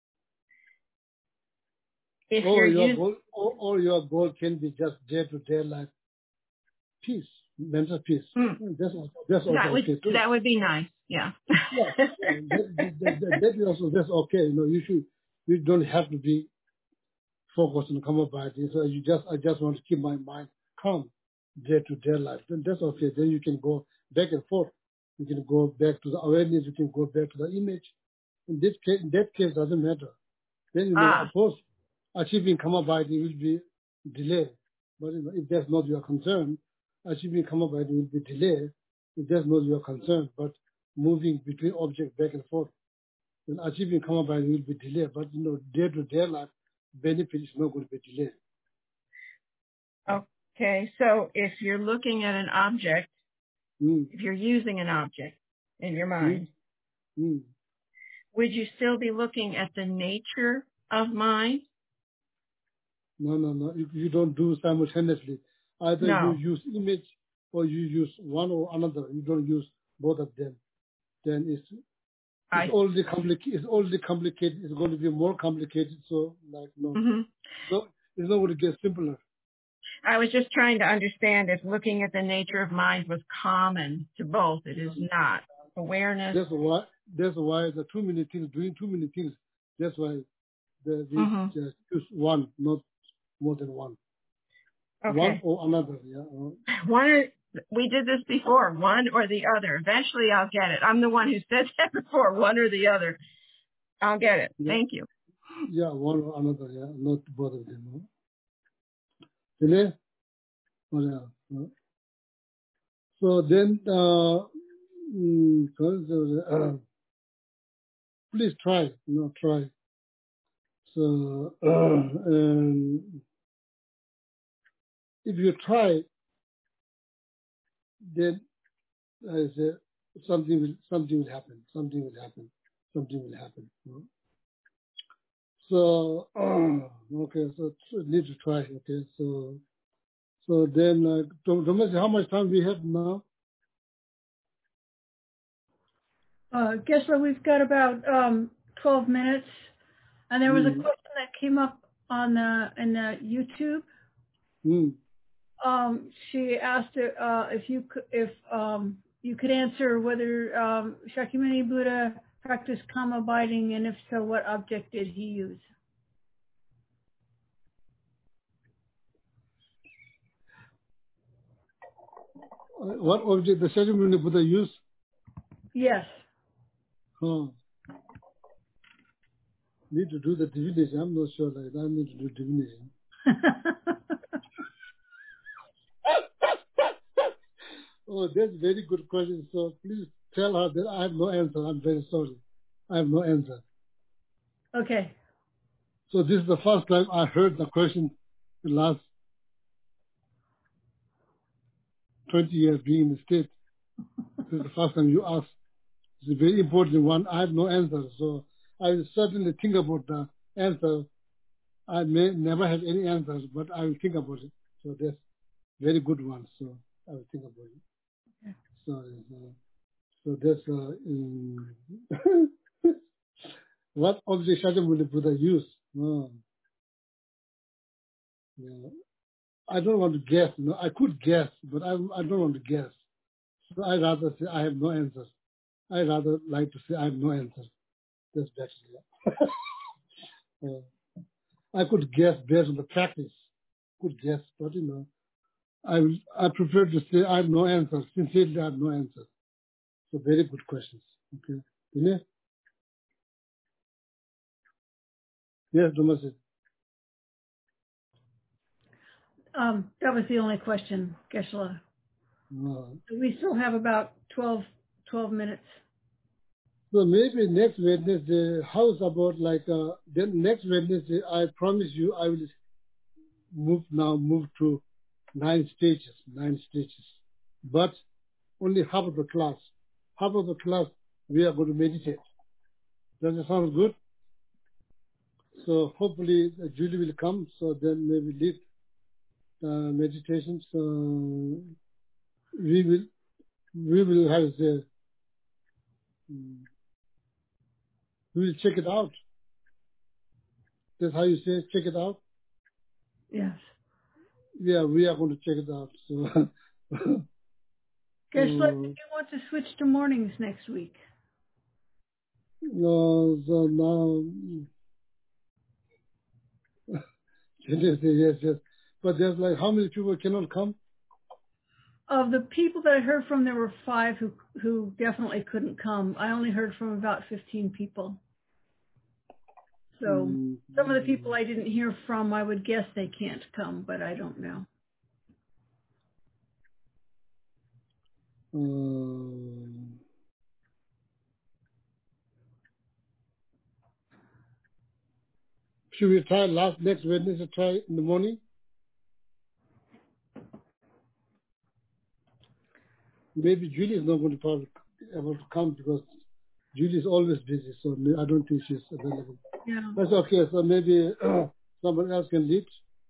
if Or you're your using, goal, or, or your goal can be just day-to-day life peace, mental peace. mm, Hmm, That's that's also that would okay too. that would be nice. Yeah. Yeah, yeah, that, that, that, that, that is also that's okay. You know, you should you don't have to be focused on karma binding. So you just I just want to keep my mind calm day-to-day life. Then that's okay. Then you can go back and forth. You can go back to the awareness. You can go back to the image. In this case, in that case, doesn't matter. Then you know, ah, of course, achieving karma binding will be delayed. But you know, if that's not your concern, achieving karma binding will be delayed. If that's not your concern, but moving between objects back and forth, then achieving karma binding will be delayed. But you know, day-to-day life benefit is not going to be delayed. okay. So if you're looking at an object, Mm. if you're using an object in your mind, Mm. Mm. would you still be looking at the nature of mind? No, no, no. You, you don't do simultaneously. Either you No. use image or you use one or another. You don't use both of them. Then it's it's I. already complicated. It's already complicated. It's going to be more complicated. So, like, no, Mm-hmm. so it's not going to get simpler. I was just trying to understand if looking at the nature of mind was common to both. It is not. Awareness. That's why. That's why the too many things, doing too many things. That's why the, we Mm-hmm. just use one, not more than one. Okay. One or another, yeah. One or, we did this before, one or the other. Eventually I'll get it. I'm the one who said that before, one or the other. I'll get it. Yeah. Thank you. Yeah, one or another, yeah, not both of them. No? Oh, yeah. No? So then, uh, mm, uh, please try, you know, try. So, uh, and if you try, then I say something will something will happen. Something will happen. Something will happen. You know? So uh, okay, so need to try. Okay, so so then, uh, Thomas, how much time we have now? Uh, Gessler, we've got about um, twelve minutes, and there was a Mm. question that came up on the in the YouTube. Mm. Um, she asked uh, if you could, if um, you could answer whether um, Shakyamuni Buddha practiced calm abiding, and if so, what object did he use? Uh, what object the Shakyamuni Buddha used? Yes. Huh. Need to do the divination. I'm not sure. Like I need to do divination. Oh, that's a very good question. So please tell her that I have no answer. I'm very sorry. I have no answer. Okay. So this is the first time I heard the question the last twenty years being in the state. This is the first time you asked. It's a very important one. I have no answer. So I will certainly think about the answer. I may never have any answers, but I will think about it. So that's very good one. So I will think about it. Okay. So, uh, so that's uh, in what object Shakyamuni Buddha use? Oh, yeah. I don't want to guess. No, I could guess, but I I don't want to guess. So I rather say I have no answer. I rather like to say I have no answer. That's better. Yeah. uh, I could guess based on the practice. Could guess, but you know, I will, I prefer to say I have no answer. Sincerely, I have no answer. So very good questions. Okay. Yeah. Yes, Domestic. Um, that was the only question, Geshe-la. Uh, We still have about twelve, twelve minutes. so maybe next Wednesday, how's about like, uh, then next Wednesday, I promise you I will move now, move to nine stages, nine stages. But only half of the class. Half of the class, we are going to meditate. Does it sound good? So hopefully uh, Julie will come, so then maybe lead uh, meditation. So we will, we will have the, um, we will check it out. That's how you say, check it out? Yes. Yeah, we are going to check it out. So, Geshe-la, uh, do you want to switch to mornings next week? no, so now, yes, yes, yes. But there's like, how many people cannot come? Of the people that I heard from, there were five who who definitely couldn't come. I only heard from about fifteen people. So Mm, some of the people I didn't hear from, I would guess they can't come, but I don't know. uh, should we try last next Wednesday, try in the morning? Maybe Julie is not going to probably able to come because Julie is always busy, so may- I don't think she's available. Yeah. That's okay. So maybe uh, someone else can lead.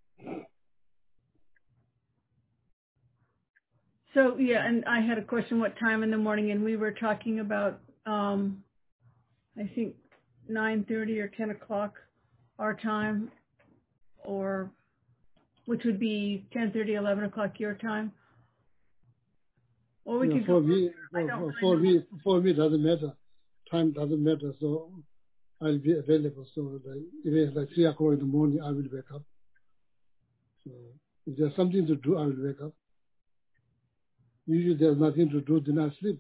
So yeah, and I had a question: what time in the morning? And we were talking about, um, I think nine thirty or ten o'clock our time, or which would be ten thirty, eleven o'clock your time. Or we Yeah, could for go. me, I for, don't. for, I for know. me, for me, doesn't matter. Time doesn't matter. So I'll be available. So like, if it's like three o'clock in the morning, I will wake up. So If there's something to do, I will wake up. Usually there's nothing to do, then I sleep.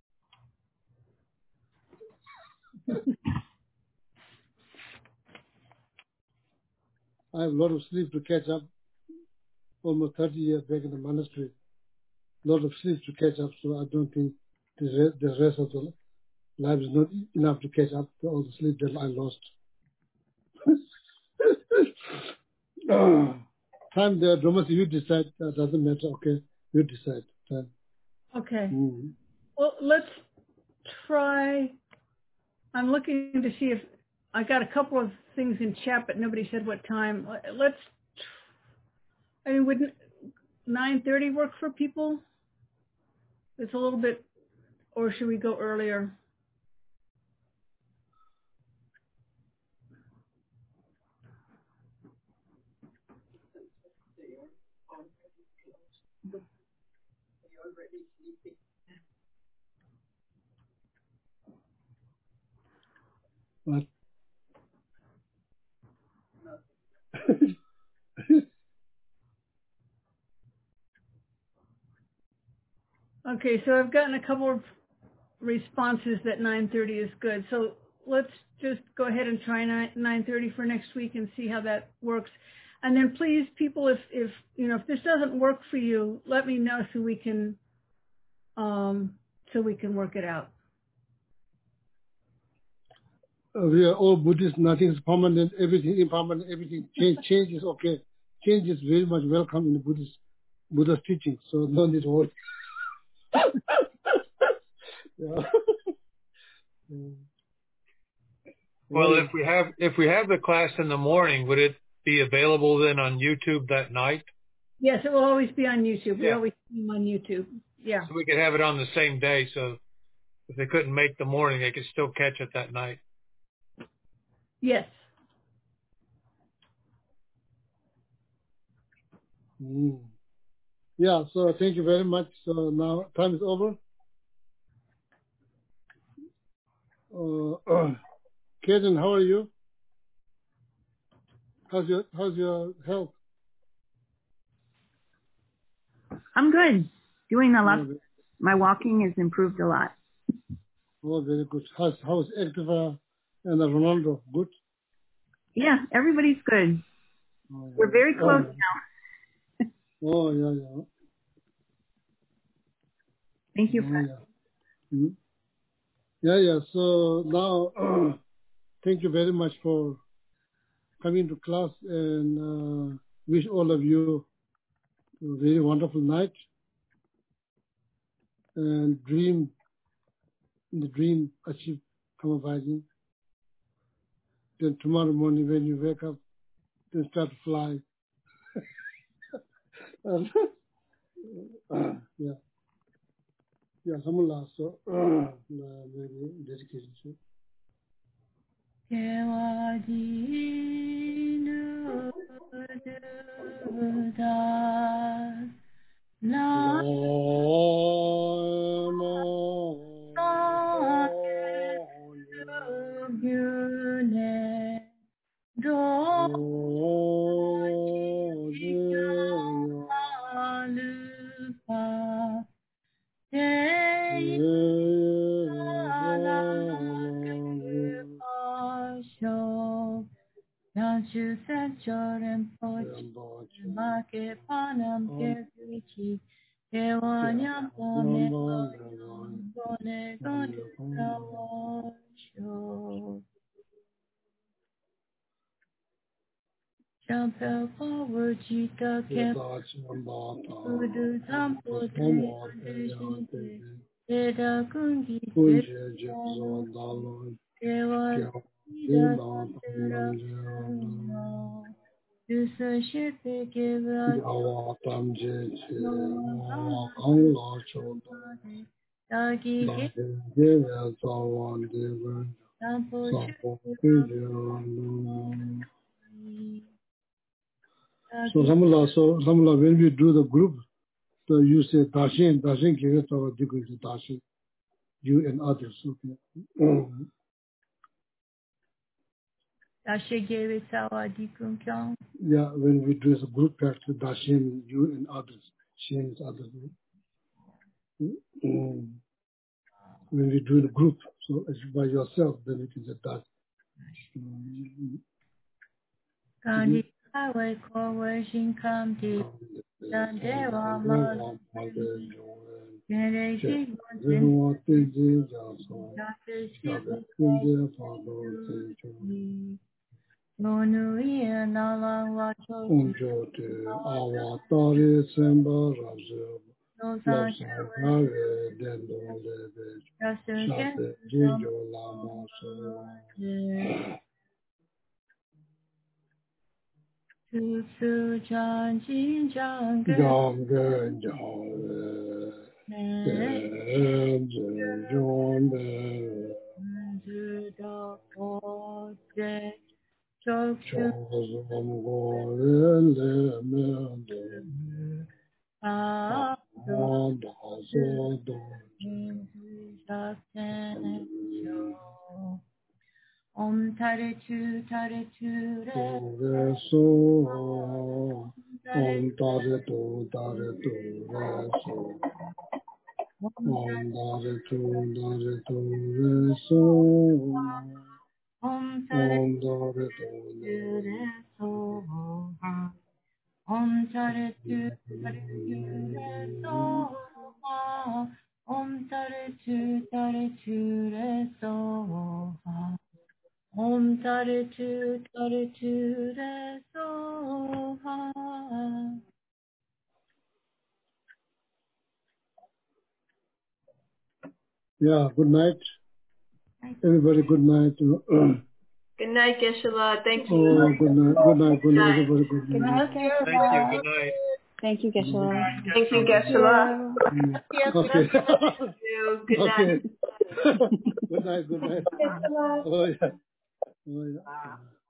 I have a lot of sleep to catch up. Almost thirty years back in the monastery. A lot of sleep to catch up, so I don't think the rest, the rest of the life is not enough to catch up to all the sleep that I lost. Time there, Thomas, you decide. That doesn't matter. Okay, you decide. Time. Okay. Mm-hmm. Well, let's try. I'm looking to see if I got a couple of things in chat, but nobody said what time. Let's. I mean, would nine thirty work for people? It's a little bit, or should we go earlier? What? Okay, so I've gotten a couple of responses that nine thirty is good. So let's just go ahead and try nine thirty for next week and see how that works. And then please, people, if, if you know, if this doesn't work for you, let me know so we can, um, so we can work it out. Uh, we are all Buddhists. Nothing is permanent. Everything impermanent. Everything change. Change is okay. Change is very much welcome in the Buddhist Buddha's teaching. So no need to worry. Yeah. Well, if we have if we have the class in the morning, would it be available then on YouTube that night? Yes, it will always be on YouTube. We Yeah. always see them on YouTube. Yeah. So we could have it on the same day. So if they couldn't make the morning, they could still catch it that night. Yes. Mm. Yeah, so thank you very much. So now time is over. Uh, uh, Kaden, how are you? How's your How's your health? I'm good. Doing a lot. Oh, My walking has improved a lot. oh very good. How's How's Activa and Ronaldo? Good. Yeah, everybody's good. Oh, yeah. We're very close oh, now. Oh yeah, yeah. Thank you. Oh, For yeah. Mm-hmm. Yeah, yeah. So now, uh, thank you very much for coming to class, and uh, wish all of you a very wonderful night, and dream in the dream achieve Karma Bhajin. Then tomorrow morning when you wake up, then start to fly. uh, yeah. Yeah, Samula, so uh, very dedicated to. Champa forward, Jita kept Kudu Tampo Tradition, Teda Kungi, Dewa, Ida Santara, Dusa Shipe Giva, Dagi Tampo So Samula, so Samula, when we do the group, so you say Dashin, Dashin gives our degree to Dashin, you and others. Okay. Um, Dashe Geve Sawa Dikun Kyong. Yeah, when we do a group practice, Dashem, you and others. Shem is others. Mm. When we do in a group, so if you're by yourself, then you can say that. Gandhi Kawe Kowe Shinkam Di Dandewa Mal Generation Monui and Allah Wacho Unjo de Awatari Semba Razo Lopsakare Dendo Lebe Shate Jinjo Lama So Tutsu Chan Jin Jang Jam Gen Jang Gen Jon De Da Ko De Chok Chos Om Len Le Men De Ah Da So Do Shakten Cho Om Tare Tu Tare Tu Re Re So Om Tare Tu Tare Tu Re So Om Tare Tu Tare Tu Re So Om Tare Om Tare Tu Tu Re So Ha Om Tare Tu Tare Tu Re So Ha Om Tare Tu Tare Tu Re So Ha Om Tare Tu Tare Tu Re So Ha. Yeah, good night. Everybody, good night. Good night, Geshe-la. Thank you. Oh, good night. Good night. Good night, everybody. Good Good night. night, Geshe-la. Thank you. Good night. Thank you, Geshe-la. Thank you, Geshe-la. Mm. Okay. Thank you. Good night. Okay. Good night. Good night. Oh, yeah. Oh, yeah.